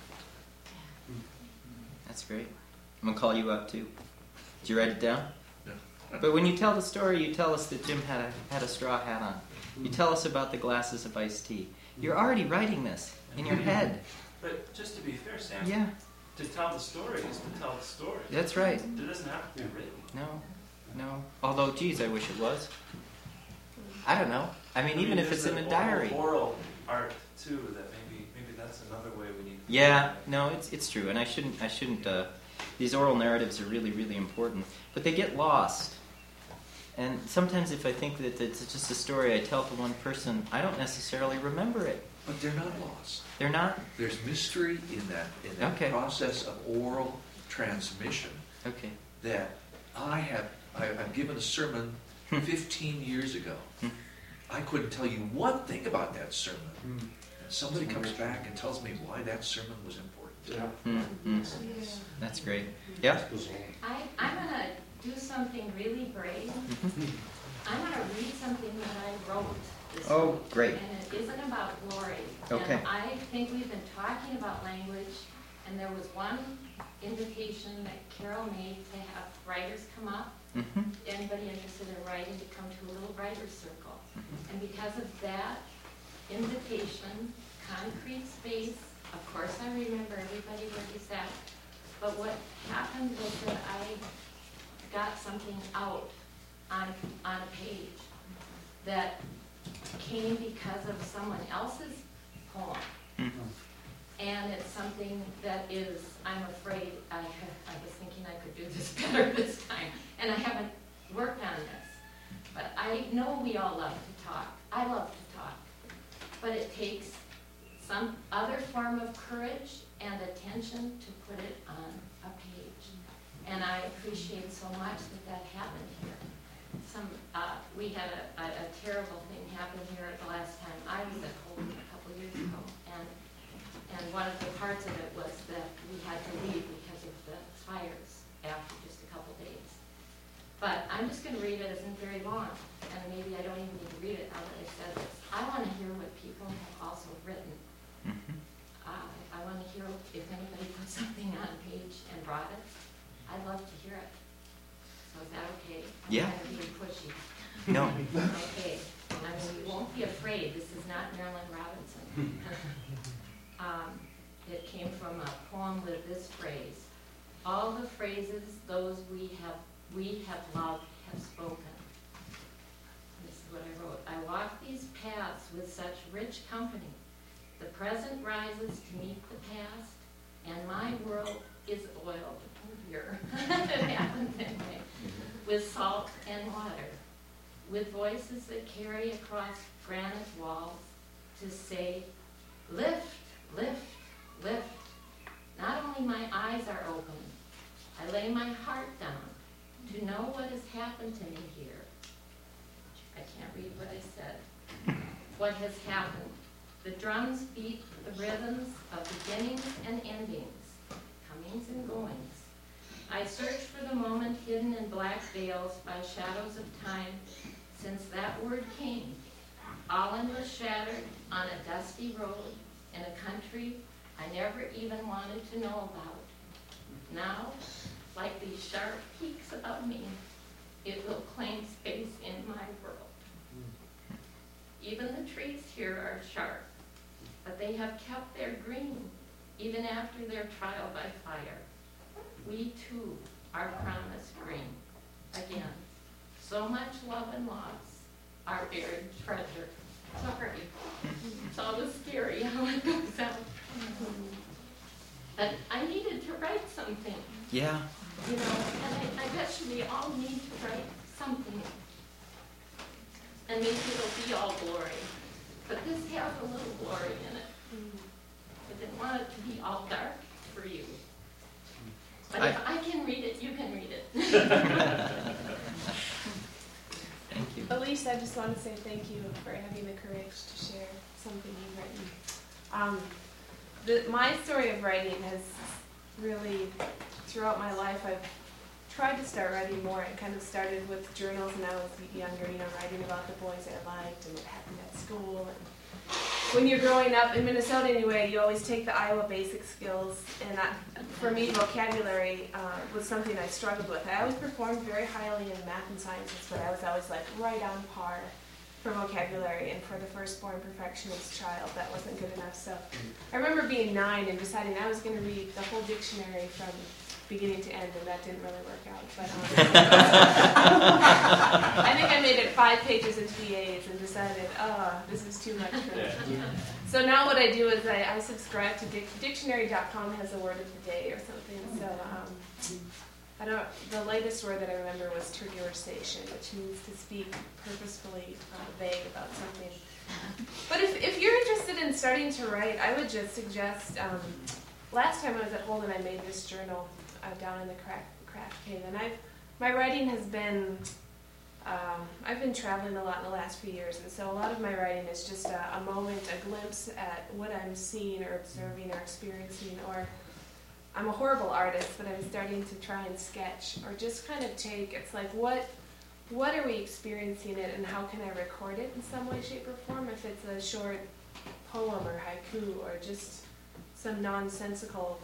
That's great. I'm going to call you up too. Did you write it down? No. But when you tell the story, you tell us that Jim had a, had a straw hat on. You tell us about the glasses of iced tea. You're already writing this in your head. But just to be fair, Sam, Yeah, to tell the story is to tell the story. that's right. It doesn't have to be written. No, no. Although, geez, I wish it was. I don't know. I mean, even if there's it's in an a diary. Oral, oral art too. That maybe maybe that's another way we need. To Yeah, no, it's it's true, and I shouldn't I shouldn't. Uh, these oral narratives are really really important, but they get lost. And sometimes, if I think that it's just a story I tell to one person, I don't necessarily remember it. But they're not lost. They're not. There's mystery in that in that Okay. process of oral transmission Okay. that I have. I, I've given a sermon fifteen years ago. Hmm. I couldn't tell you one thing about that sermon. Mm. And somebody comes back and tells me why that sermon was important. Yeah. Mm, mm. That's great. Yeah. I, I'm gonna do something really brave. I'm gonna read something that I wrote this Oh, week. great. And it isn't about glory. Okay. And I think we've been talking about language, and there was one invitation that Carol made to have writers come up. Mm-hmm. Anybody interested in writing to come to a little writer's circle. And because of that invitation, concrete space, of course I remember everybody where we sat, but what happened was that I got something out on, on a page that came because of someone else's poem. Mm-hmm. And it's something that is, I'm afraid, I, I was thinking I could do this better this time, and I haven't worked on this. But I know we all love to talk. I love to talk. But it takes some other form of courage and attention to put it on a page. And I appreciate so much that that happened here. Some, uh, we had a, a, a terrible thing happen here the last time I was at Holden a couple years ago. And And one of the parts of it was that we had to leave because of the fires after just a couple days. But I'm just going to read it. It isn't very long, and maybe I don't even need to read it now that I said this. I want to hear what people have also written. Mm-hmm. Uh, I want to hear if anybody put something on a page and brought it. I'd love to hear it. So is that okay? I'm Yeah. kind of being pushy. No. Okay. I mean, you won't be afraid. This is not Marilyn Robinson. Um, it came from a poem with this phrase: all the phrases those we have we have loved have spoken. This is what I wrote. I walk these paths with such rich company. The present rises to meet the past, and my world is oiled here. It happened anyway. With salt and water, with voices that carry across granite walls to say, lift, lift, lift. Not only my eyes are open, I lay my heart down to know what has happened to me here. I can't read what I said. What has happened. The drums beat the rhythms of beginnings and endings, comings and goings. I search for the moment hidden in black veils by shadows of time since that word came. Olin was shattered on a dusty road in a country I never even wanted to know about. Now, like these sharp peaks above me, it will claim space in my world. Even the trees here are sharp, but they have kept their green even after their trial by fire. We too are promised green. Again, so much love and loss, our buried treasure. Sorry, it's always scary how it goes out. But I needed to write something. Yeah. You know, and I, I bet you we all need to write something. And maybe it'll be all glory. But this has a little glory in it. I didn't want it to be all dark for you. But I, if I can read it, you can read it. Thank you. Elise, I just want to say thank you for having the courage to share something you've written. Um, the, my story of writing has really, throughout my life, I've tried to start writing more. It kind of started with journals when I was younger, you know, writing about the boys I liked and what happened at school. And when you're growing up, in Minnesota anyway, you always take the Iowa basic skills, and I, for me, vocabulary uh, was something I struggled with. I always performed very highly in math and sciences, but I was always like right on par for vocabulary, and for the firstborn perfectionist child, that wasn't good enough. So I remember being nine and deciding I was going to read the whole dictionary from beginning to end, and that didn't really work out. But um, I think I made it five pages into the A's and decided, oh, this is too much for me. So now what I do is I, I subscribe to dic- dictionary dot com has a word of the day or something. So um, I don't. The latest word that I remember was tergiversation, which means to speak purposefully uh, vague about something. But if if you're interested in starting to write, I would just suggest. Um, last time I was at Holden, I made this journal uh, down in the craft, craft cave, and I've my writing has been. Um, I've been traveling a lot in the last few years, and so a lot of my writing is just a, a moment, a glimpse at what I'm seeing or observing or experiencing, or I'm a horrible artist, but I'm starting to try and sketch, or just kind of take, it's like, what what are we experiencing it, and how can I record it in some way, shape, or form, if it's a short poem or haiku, or just some nonsensical.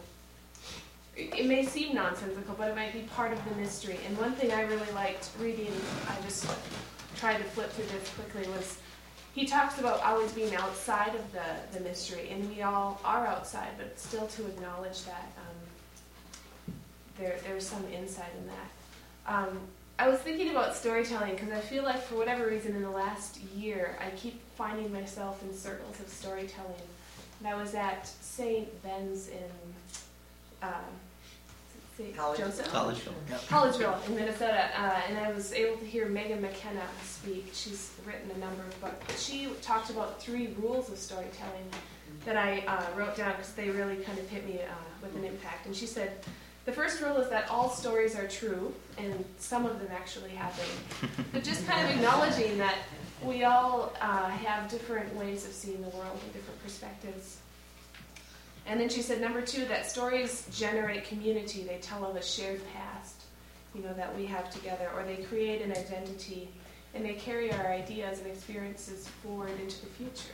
It may seem nonsensical, but it might be part of the mystery. And one thing I really liked reading, I just tried to flip through this quickly, was he talks about always being outside of the, the mystery, and we all are outside, but still to acknowledge that um, there there's some insight in that. Um, I was thinking about storytelling because I feel like for whatever reason in the last year, I keep finding myself in circles of storytelling. And I was at Saint Ben's in um, College. Joseph? Collegeville. Yep. Collegeville in Minnesota, uh, and I was able to hear Megan McKenna speak. She's written a number of books. But she talked about three rules of storytelling that I uh, wrote down because they really kind of hit me uh, with an impact. And she said, the first rule is that all stories are true, and some of them actually happen. But just kind of acknowledging that we all uh, have different ways of seeing the world and different perspectives. And then she said, number two, that stories generate community. They tell of a shared past, you know, that we have together, or they create an identity, and they carry our ideas and experiences forward into the future.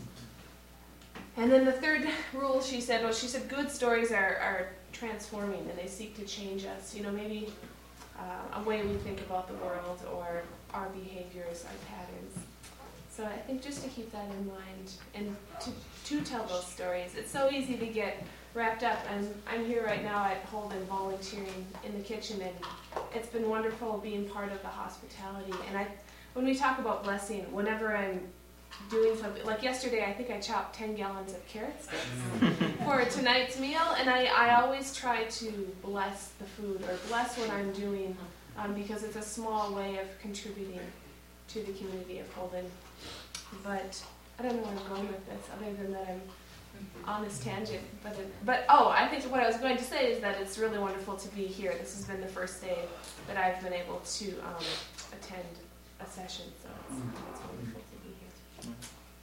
And then the third rule, she said, well, she said, good stories are, are transforming, and they seek to change us. You know, maybe uh, a way we think about the world, or our behaviors, our patterns. So I think just to keep that in mind, and to, to tell those stories. It's so easy to get wrapped up, and I'm here right now at Holden volunteering in the kitchen, and it's been wonderful being part of the hospitality. And I, when we talk about blessing, whenever I'm doing something, like yesterday, I think I chopped ten gallons of carrot sticks for tonight's meal, and I, I always try to bless the food or bless what I'm doing, um, because it's a small way of contributing to the community of Holden. But I don't know where I'm going with this, other than that I'm on this tangent. But, it, but oh, I think what I was going to say is that it's really wonderful to be here. This has been the first day that I've been able to um, attend a session, so it's, it's wonderful to be here.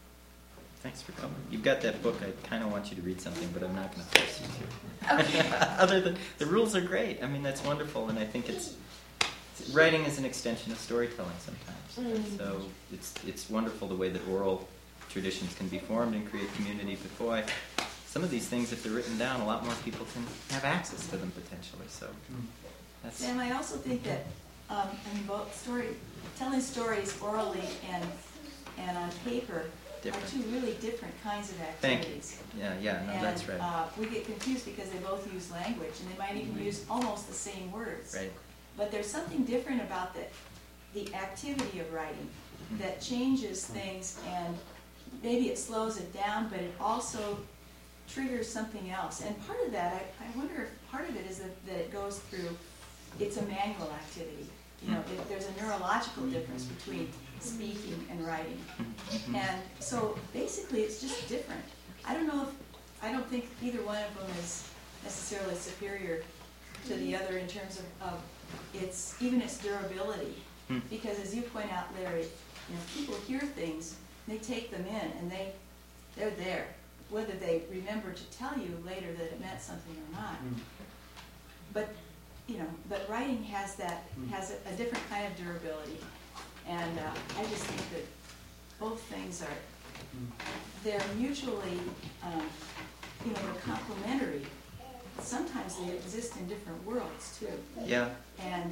Thanks for coming. You've got that book. I kind of want you to read something, but I'm not going to force you to. Okay. Other than the rules are great. I mean, that's wonderful, and I think it's, it's writing is an extension of storytelling sometimes. Mm. So it's it's wonderful the way that oral traditions can be formed and create community. But boy, some of these things, if they're written down, a lot more people can have access to them potentially. So that's. Sam, I also think that um, I mean, both story, telling stories orally and and on paper Different. are two really different kinds of Thank activities. you. Yeah, yeah, no, and, that's right. Uh, we get confused because they both use language, and they might even Mhm. use almost the same words. Right. But there's something different about the the activity of writing Mhm. that changes things, and maybe it slows it down, but it also triggers something else. And part of that, I, I wonder if part of it is that, that it goes through, it's a manual activity. You know, it, there's a neurological difference between speaking and writing. Mhm. And so basically it's just different. I don't know if, I don't think either one of them is necessarily superior to the other in terms of, of its, even its durability. Hmm. Because as you point out, Larry, you know, people hear things, they take them in, and they, they're there. Whether they remember to tell you later that it meant something or not. Mm. But, you know, but writing has that, Mm. has a, a different kind of durability. And uh, I just think that both things are, Mm. they're mutually, um, you know, they're complementary. Sometimes they exist in different worlds too. Yeah. And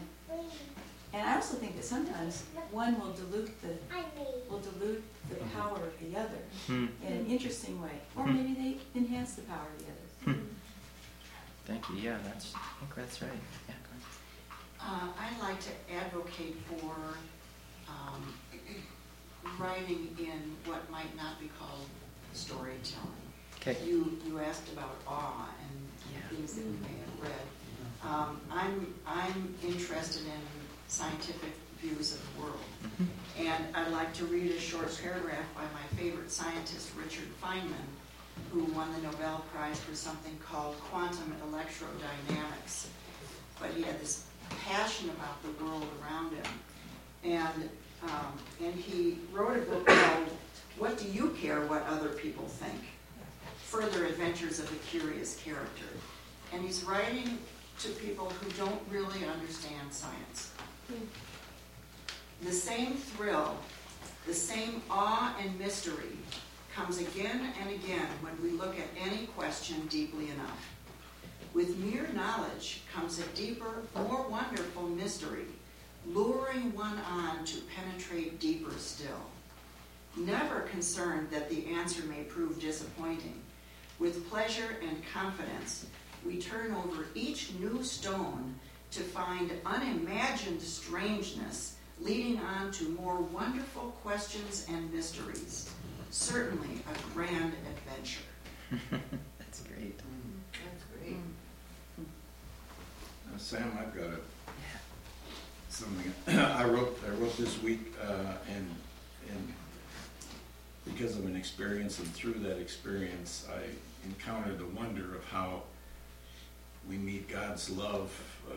and I also think that sometimes one will dilute the will dilute the power of the other Hmm. in an interesting way, or Hmm. maybe they enhance the power of the other. Hmm. Thank you. Yeah, that's. I think that's right. Yeah. Go ahead. Uh, I like to advocate for um, writing in what might not be called storytelling. Okay. You you asked about awe and Yeah. things that you may have read. Um, I'm I'm interested in scientific views of the world, Mhm. and I'd like to read a short paragraph by my favorite scientist, Richard Feynman, who won the Nobel Prize for something called quantum electrodynamics. But he had this passion about the world around him, and um, and he wrote a book called "What Do You Care What Other People Think? Further Adventures of a Curious Character." And he's writing to people who don't really understand science. The same thrill, the same awe and mystery comes again and again when we look at any question deeply enough. With mere knowledge comes a deeper, more wonderful mystery, luring one on to penetrate deeper still. Never concerned that the answer may prove disappointing, with pleasure and confidence, we turn over each new stone to find unimagined strangeness leading on to more wonderful questions and mysteries. Certainly a grand adventure. That's great. That's great. Uh, Sam, I've got a, something I wrote. I wrote this week, uh, and and because of an experience, and through that experience, I encountered the wonder of how we meet God's love, uh,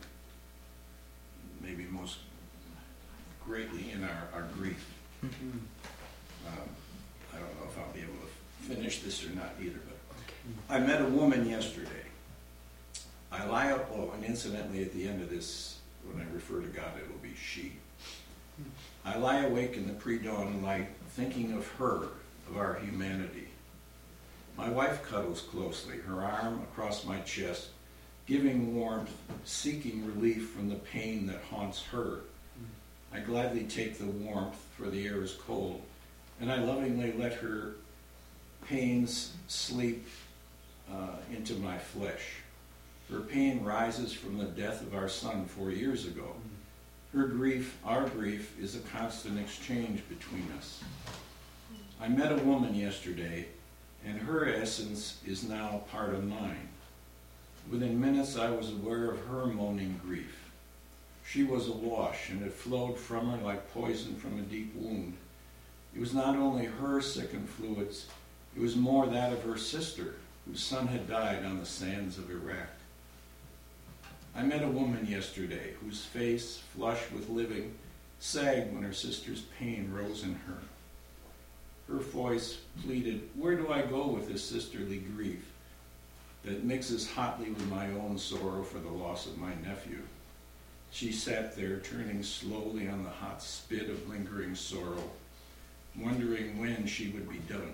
maybe most greatly in our, our grief. Mm. Um, I don't know if I'll be able to finish this or not either, but I met a woman yesterday. I lie up, oh, and incidentally at the end of this, when I refer to God, it will be she. I lie awake in the pre-dawn light, thinking of her, of our humanity. My wife cuddles closely, her arm across my chest, giving warmth, seeking relief from the pain that haunts her. I gladly take the warmth, for the air is cold, and I lovingly let her pains sleep uh, into my flesh. Her pain rises from the death of our son four years ago. Her grief, our grief, is a constant exchange between us. I met a woman yesterday, and her essence is now part of mine. Within minutes, I was aware of her moaning grief. She was awash, and it flowed from her like poison from a deep wound. It was not only her sickened fluids, it was more that of her sister, whose son had died on the sands of Iraq. I met a woman yesterday whose face, flush with living, sagged when her sister's pain rose in her. Her voice pleaded, "Where do I go with this sisterly grief that mixes hotly with my own sorrow for the loss of my nephew?" She sat there, turning slowly on the hot spit of lingering sorrow, wondering when she would be done.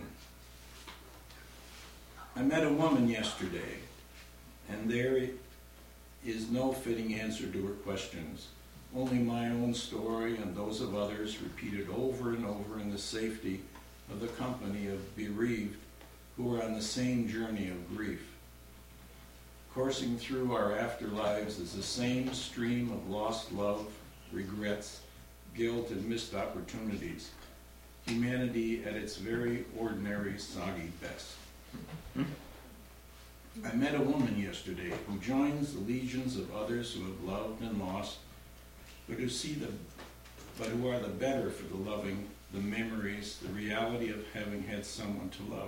I met a woman yesterday, and there is no fitting answer to her questions, only my own story and those of others repeated over and over in the safety of the company of bereaved who are on the same journey of grief. Coursing through our afterlives is the same stream of lost love, regrets, guilt, and missed opportunities. Humanity at its very ordinary, soggy best. I met a woman yesterday who joins the legions of others who have loved and lost, but who see the, but who are the better for the loving, the memories, the reality of having had someone to love.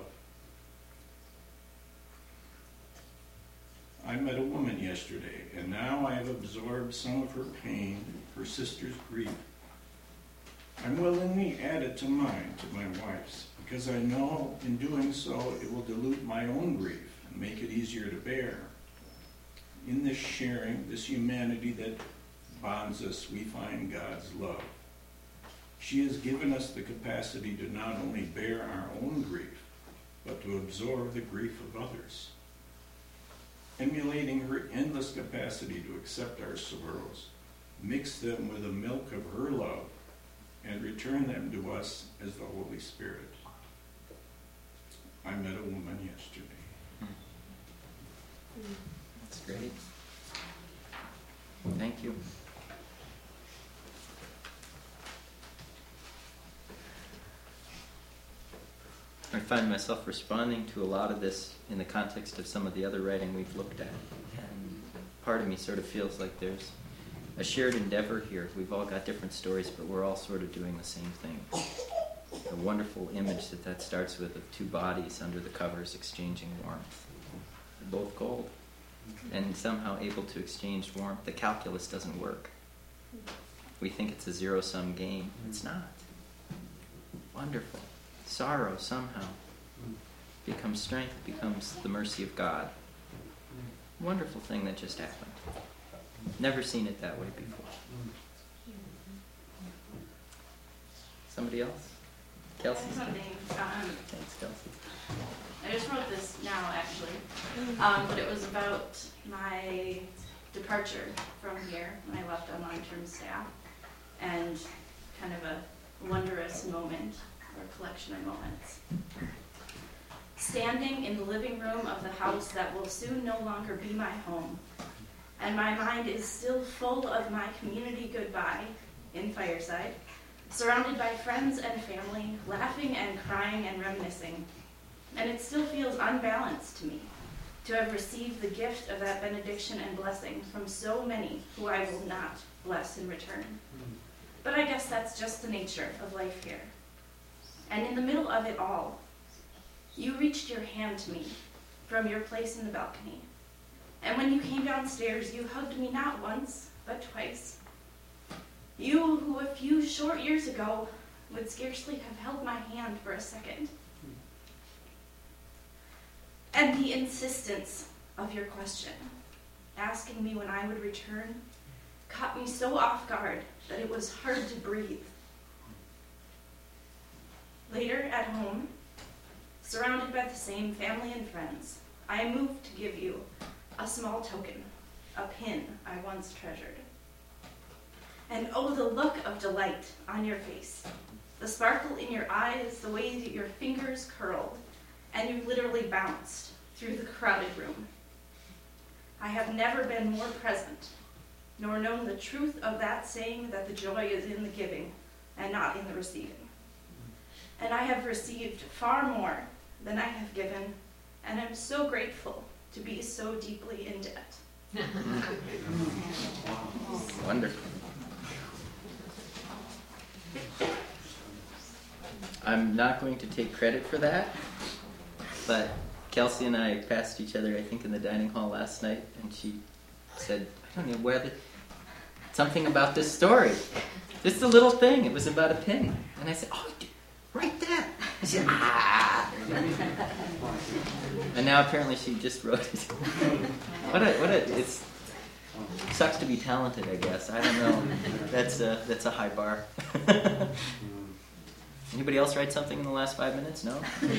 I met a woman yesterday, and now I have absorbed some of her pain, her sister's grief. I'm willingly add it to mine, to my wife's, because I know in doing so it will dilute my own grief and make it easier to bear. In this sharing, this humanity that bonds us, we find God's love. She has given us the capacity to not only bear our own grief, but to absorb the grief of others. Emulating her endless capacity to accept our sorrows, mix them with the milk of her love, and return them to us as the Holy Spirit. I met a woman yesterday. That's great. Thank you. I find myself responding to a lot of this in the context of some of the other writing we've looked at. And part of me sort of feels like there's a shared endeavor here. We've all got different stories, but we're all sort of doing the same thing. A wonderful image that that starts with of two bodies under the covers exchanging warmth. They're both cold and somehow able to exchange warmth. The calculus doesn't work. We think it's a zero-sum game. It's not. Wonderful. Sorrow somehow becomes strength, becomes the mercy of God. Wonderful thing that just happened. Never seen it that way before. Somebody else? Kelsey? Something. Um, Thanks, Kelsey. I just wrote this now, actually, um, but it was about my departure from here when I left on long-term staff, and kind of a wondrous moment, or collection of moments. Standing in the living room of the house that will soon no longer be my home, and my mind is still full of my community goodbye in Fireside, surrounded by friends and family, laughing and crying and reminiscing. And it still feels unbalanced to me to have received the gift of that benediction and blessing from so many who I will not bless in return. But I guess that's just the nature of life here. And in the middle of it all, you reached your hand to me from your place in the balcony. And when you came downstairs, you hugged me not once, but twice. You who a few short years ago would scarcely have held my hand for a second. And the insistence of your question, asking me when I would return, caught me so off guard that it was hard to breathe. Later, at home, surrounded by the same family and friends, I moved to give you a small token, a pin I once treasured. And oh, the look of delight on your face, the sparkle in your eyes, the way that your fingers curled, and and you literally bounced through the crowded room. I have never been more present, nor known the truth of that saying that the joy is in the giving and not in the receiving. And I have received far more than I have given, and I'm so grateful to be so deeply in debt. Wonderful. I'm not going to take credit for that, but Kelsey and I passed each other, I think, in the dining hall last night, and she said, I don't know whether, something about this story. Just a little thing. It was about a pin. And I said, oh, write that. She said, ah. And now apparently she just wrote it. What a, what a, it's, sucks to be talented, I guess. I don't know. That's a, that's a high bar. Anybody else write something in the last five minutes? No? Go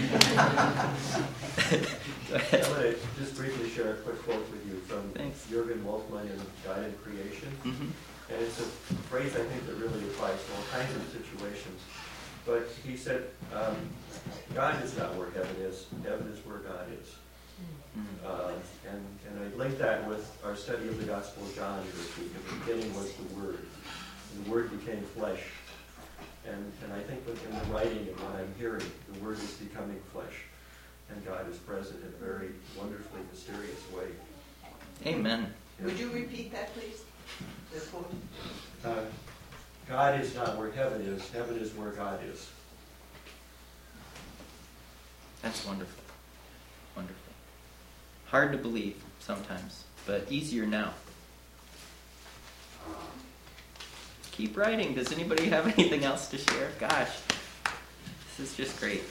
ahead. I'm going to just briefly share a quick quote with you from Thanks. Jürgen Moltmann in God in Creation. Mm-hmm. And it's a phrase I think that really applies to all kinds of situations. But he said, um, God is not where heaven is. Heaven is where God is. Uh, and, and I link that with our study of the Gospel of John this week. At the beginning was the Word. And the Word became flesh. And, and I think in the writing and what I'm hearing, the Word is becoming flesh. And God is present in a very wonderfully mysterious way. Amen. Yeah. Would you repeat that, please? The quote? Uh, God is not where heaven is. Heaven is where God is. That's wonderful. Wonderful. Hard to believe sometimes, but easier now. Keep writing. Does anybody have anything else to share? Gosh, this is just great.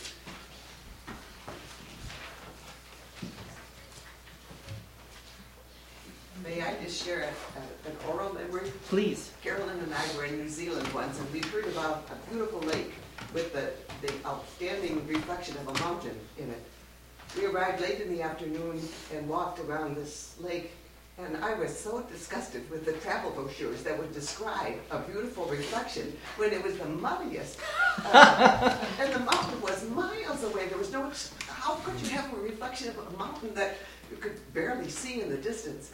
May I just share a, a, an oral memory? Please. Carolyn and I were in New Zealand once, and we heard about a beautiful lake with the, the outstanding reflection of a mountain in it. We arrived late in the afternoon and walked around this lake, and I was so disgusted with the travel brochures that would describe a beautiful reflection when it was the muddiest. Uh, and the mountain was miles away. There was no, how could you have a reflection of a mountain that you could barely see in the distance?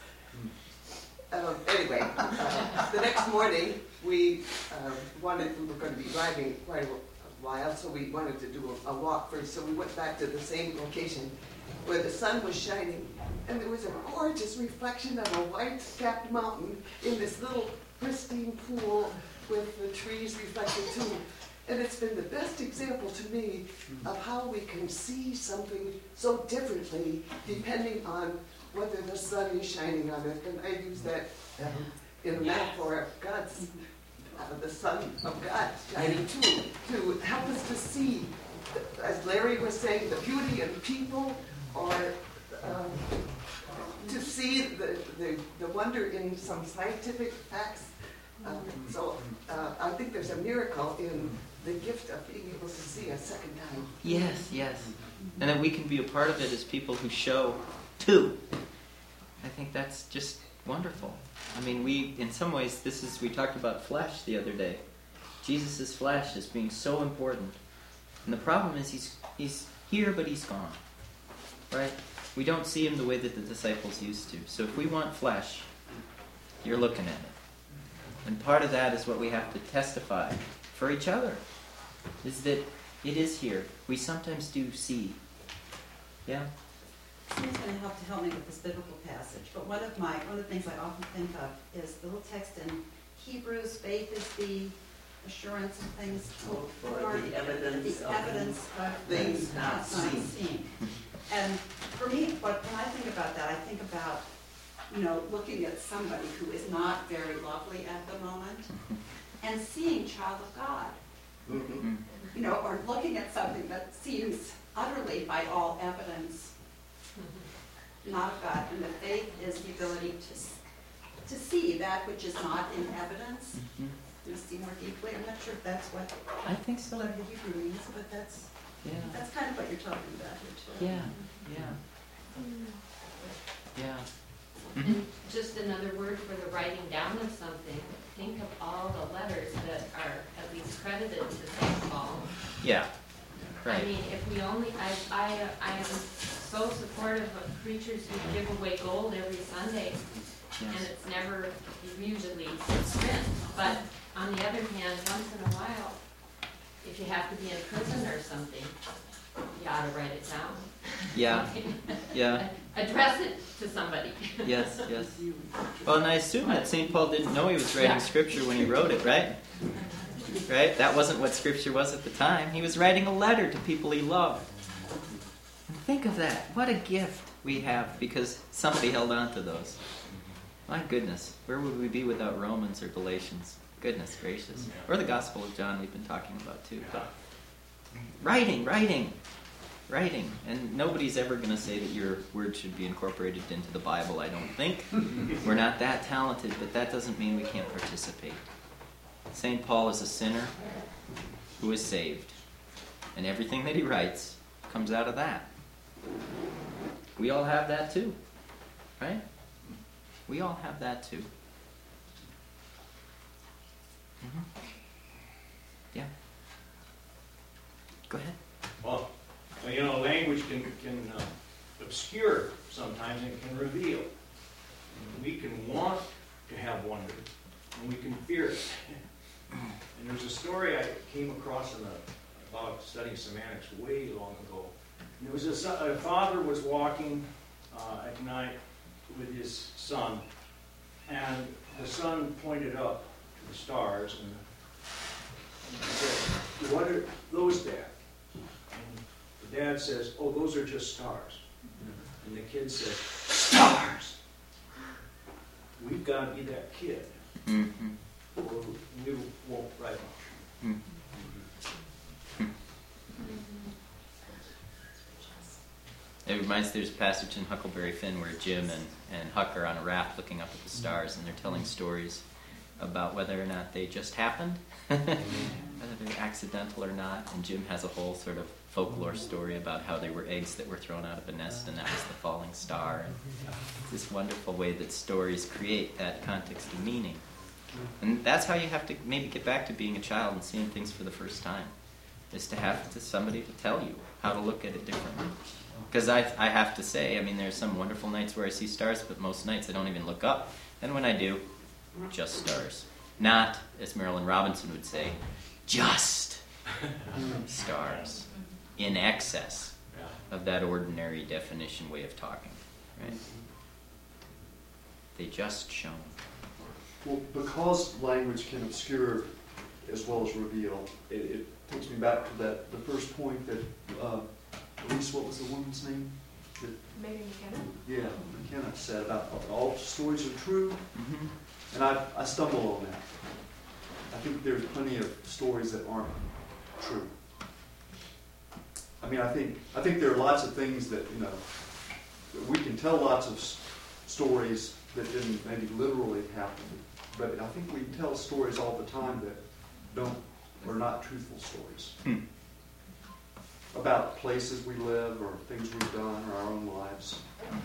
Um, anyway, uh, the next morning we uh, wanted, we were going to be driving quite a while, so we wanted to do a, a walk first. So we went back to the same location where the sun was shining, and there was a gorgeous reflection of a white-capped mountain in this little pristine pool with the trees reflected too. And it's been the best example to me of how we can see something so differently depending on whether the sun is shining on it. And I use that um, in the metaphor of God's, uh, the sun of God shining too, to help us to see, as Larry was saying, the beauty in people, or um, to see the, the, the wonder in some scientific facts. Um, so uh, I think there's a miracle in the gift of being able to see a second time. Yes, yes. And that we can be a part of it as people who show too. I think that's just wonderful. I mean, we, in some ways, this is, we talked about flesh the other day. Jesus' flesh is being so important. And the problem is he's he's here, but he's gone. Right? We don't see him the way that the disciples used to. So if we want flesh, you're looking at it. And part of that is what we have to testify for each other, is that it is here. We sometimes do see. Yeah? Someone's going to help to help me with this biblical passage, but one of my one of the things I often think of is the little text in Hebrews: faith is the assurance of things hoped for, the evidence the of evidence of things things not not seen. seen. And for me, but when I think about that, I think about, you know, looking at somebody who is not very lovely at the moment and seeing child of God. Mm-hmm. You know, or looking at something that seems utterly, by all evidence, not of God. And the faith is the ability to, to see that which is not in evidence, Mm-hmm. to see more deeply. I'm not sure if that's what I think so. the letter of Hebrew means, but that's, Yeah. that's kind of what you're talking about here, too. Yeah, yeah. Yeah. And just another word for the writing down of something. Think of all the letters that are at least credited to Saint Paul. Yeah. Right. I mean, if we only, I, I, I am so supportive of preachers who give away gold every Sunday, and it's never usually spent. But on the other hand, once in a while, if you have to be in prison or something, you ought to write it down. Yeah, yeah. Address it to somebody. Yes, yes. Well, and I assume that Saint Paul didn't know he was writing Yeah. Scripture when he wrote it, right? Right? That wasn't what Scripture was at the time. He was writing a letter to people he loved. And think of that. What a gift we have because somebody held on to those. My goodness. Where would we be without Romans or Galatians? Goodness gracious. Or the Gospel of John we've been talking about too. But writing, writing, writing. And nobody's ever going to say that your word should be incorporated into the Bible, I don't think. We're not that talented, but that doesn't mean we can't participate. Saint Paul is a sinner who is saved. And everything that he writes comes out of that. We all have that too. Right? We all have that too. Mm-hmm. Yeah. Go ahead. Well, well, you know, language can, can uh, obscure sometimes and can reveal. And we can want to have wonder, and we can fear it. And there's a story I came across in a, about studying semantics way long ago. And there was a, son, a father was walking uh, at night with his son, and the son pointed up to the stars, and, and he said, "What are those, Dad?" And the dad says, "Oh, those are just stars." And the kid says, "Stars! We've got to be that kid. Mm-hmm. Or we won't write much." Mm-hmm. It reminds me, there's a passage in Huckleberry Finn where Jim and, and Huck are on a raft looking up at the stars, and they're telling stories about whether or not they just happened, whether they're accidental or not. And Jim has a whole sort of folklore story about how they were eggs that were thrown out of a nest, and that was the falling star. And it's this wonderful way that stories create that context of meaning. And that's how you have to maybe get back to being a child and seeing things for the first time, is to have to somebody to tell you how to look at it differently. Because I, I have to say, I mean, there's some wonderful nights where I see stars, but most nights I don't even look up. And when I do, just stars. Not, as Marilyn Robinson would say, just stars. In excess of that ordinary definition way of talking. Right? They just shone. Well, because language can obscure as well as reveal, it, it takes me back to that the first point that, uh, Elise, what was the woman's name? That, Megan McKenna? yeah, McKenna said about all stories are true, Mm-hmm. and I, I stumble on that. I think there's plenty of stories that aren't true. I mean, I think I think there are lots of things that, you know, we can tell lots of s- stories that didn't maybe literally happen, but I think we tell stories all the time that don't, are not truthful stories. Hmm. About places we live or things we've done or our own lives.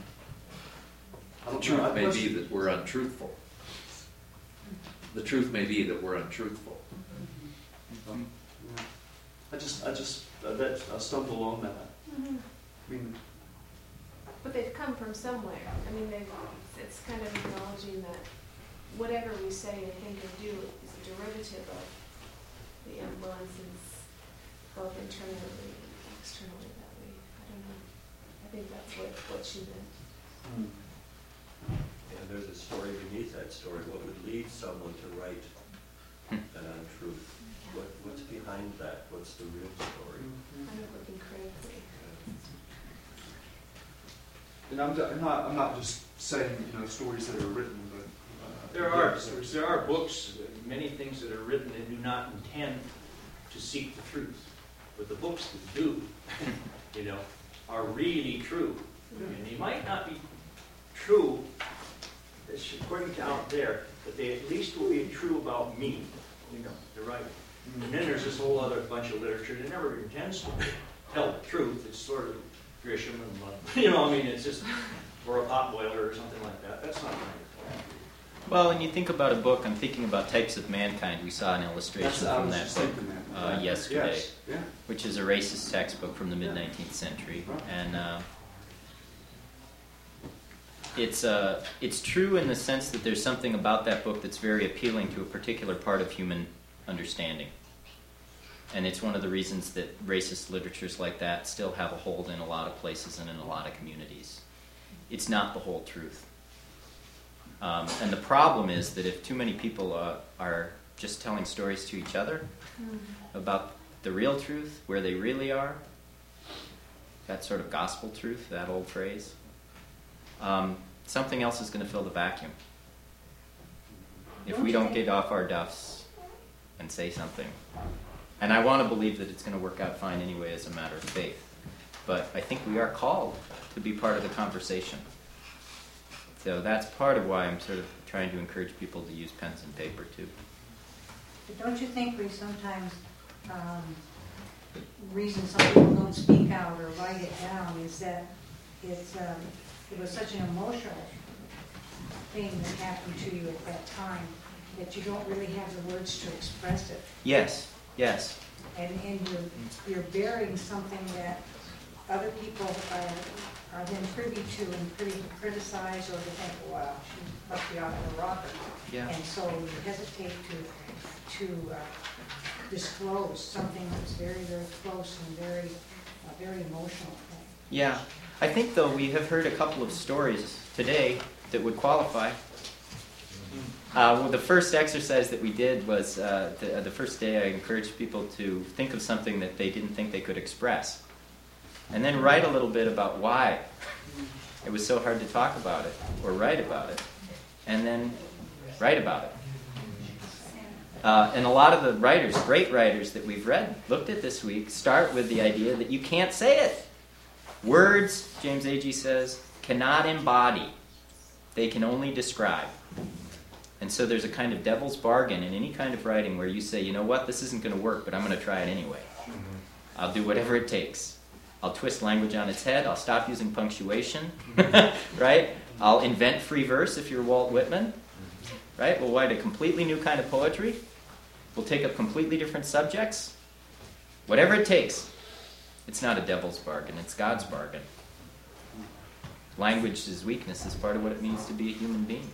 I The don't truth know, I may be question- that we're untruthful. The truth may be that we're untruthful. Um, yeah. I just, I just, uh, that, I stumble on that. Mm-hmm. I mean, But they've come from somewhere. I mean, they've, it's kind of acknowledging that whatever we say and think and do is a derivative of the influences, both internally and externally, that we, I don't know. I think that's what, what she meant. hmm. And there's a story beneath that story. What would lead someone to write an untruth? What, what's behind that? What's the real story? Kind of looking critically. And I'm, I'm not, I'm not just saying, you know, stories that are written, but uh, There are yes, there's- there are books, many things that are written that do not intend to seek the truth, but the books that do, you know, are really true, and they might not be true, as according to out there, but they at least will be true about me, you know, the writer. And then there's this whole other bunch of literature that never intends to tell the truth. It's sort of Grisham and, uh, you know, I mean, it's just, or a pot boiler or something like that. That's not right. Well, when you think about a book, I'm thinking about Types of Mankind. We saw an illustration That's, I from was that just book. thinking that. uh, yesterday, Yes. Yeah. which is a racist textbook from the mid-nineteenth century. And uh, it's, uh, it's true in the sense that there's something about that book that's very appealing to a particular part of human understanding. And it's one of the reasons that racist literatures like that still have a hold in a lot of places and in a lot of communities. It's not the whole truth. Um, and the problem is that if too many people uh, are just telling stories to each other about the real truth, where they really are, that sort of gospel truth, that old phrase, um, something else is going to fill the vacuum. If we don't get off our duffs and say something. And I want to believe that it's going to work out fine anyway as a matter of faith. But I think we are called to be part of the conversation. So that's part of why I'm sort of trying to encourage people to use pens and paper too. But don't you think we sometimes, um, reason some people don't speak out or write it down is that it's, um, it was such an emotional thing that happened to you at that time that you don't really have the words to express it. Yes, yes. And, and you're, you're bearing something that other people are, are then privy to and privy to criticize or to think, wow, she must be off the rocker. Yeah. And so you hesitate to, to uh, disclose something that's very, very close and very, uh, very emotional. Yeah. I think, though, we have heard a couple of stories today that would qualify. Uh, well, the first exercise that we did was uh, the, uh, the first day I encouraged people to think of something that they didn't think they could express. And then write a little bit about why it was so hard to talk about it or write about it. And then write about it. Uh, and a lot of the writers, great writers that we've read, looked at this week, start with the idea that you can't say it. Words, James Agee says, cannot embody. They can only describe. And so there's a kind of devil's bargain in any kind of writing where you say, you know what, this isn't going to work, but I'm going to try it anyway. I'll do whatever it takes. I'll twist language on its head. I'll stop using punctuation. Right? I'll invent free verse if you're Walt Whitman. Right? We'll write a completely new kind of poetry. We'll take up completely different subjects. Whatever it takes. It's not a devil's bargain. It's God's bargain. Language's weakness is part of what it means to be a human being.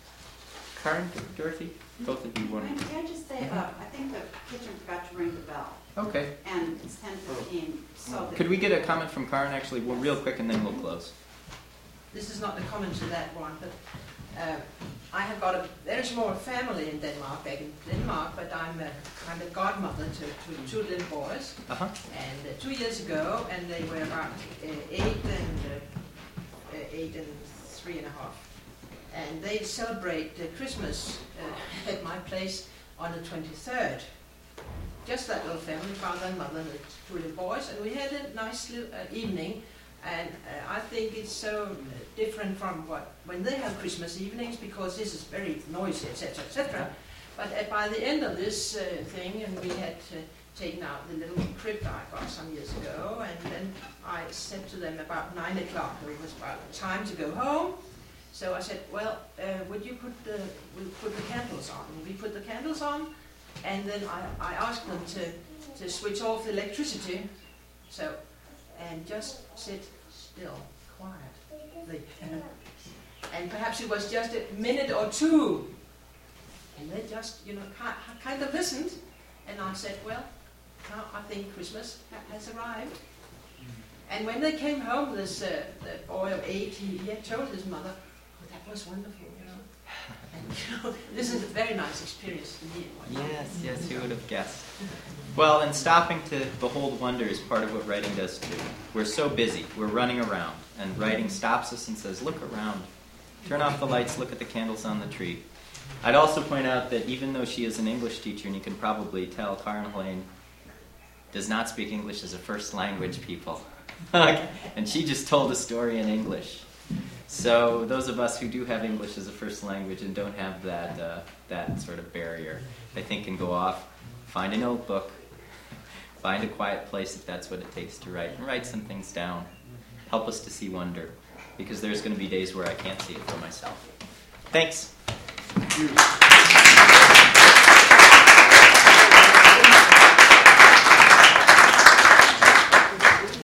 Karen, Dorothy, both of you want to... Can I just say, uh, I think the kitchen forgot to ring the bell. Okay. And it's ten fifteen, so... that- Could we get a comment from Karen, actually, well, real quick, and then we'll close? This is not the comment to that one, but uh, I have got a very small family in Denmark, back in Denmark, but I'm a kind of godmother to, to two little boys. Uh-huh. And uh, two years ago, and they were about uh, eight and uh, uh, eight and three and a half. And they celebrate uh, Christmas uh, at my place on the twenty-third. Just that little family, father and mother and the two little boys, and we had a nice little uh, evening. And uh, I think it's so uh, different from what when they have Christmas evenings, because this is very noisy, et cetera, et cetera. But uh, by the end of this uh, thing, and we had uh, taken out the little crib I got some years ago, and then I said to them about nine o'clock, it was about time to go home. So I said, well, uh, would you put the we'll put the candles on? And we put the candles on, and then I, I asked them to, to switch off the electricity, so and just sit still, quietly. And perhaps it was just a minute or two, and they just, you know, kind of listened. And I said, well, now I think Christmas has arrived. And when they came home, this uh, the boy of eight, he, he had told his mother, that was wonderful, you know. And you know, this is a very nice experience to me. Yes, yes, who would have guessed? Well, and stopping to behold wonder is part of what writing does too. We're so busy, we're running around, and writing stops us and says, look around. Turn off the lights, look at the candles on the tree. I'd also point out that even though she is an English teacher, and you can probably tell, Karen Helene does not speak English as a first language, people. And she just told a story in English. So those of us who do have English as a first language and don't have that uh, that sort of barrier, I think can go off, find a notebook, find a quiet place if that's what it takes to write, and write some things down. Help us to see wonder, because there's going to be days where I can't see it for myself. Thanks. Thank you.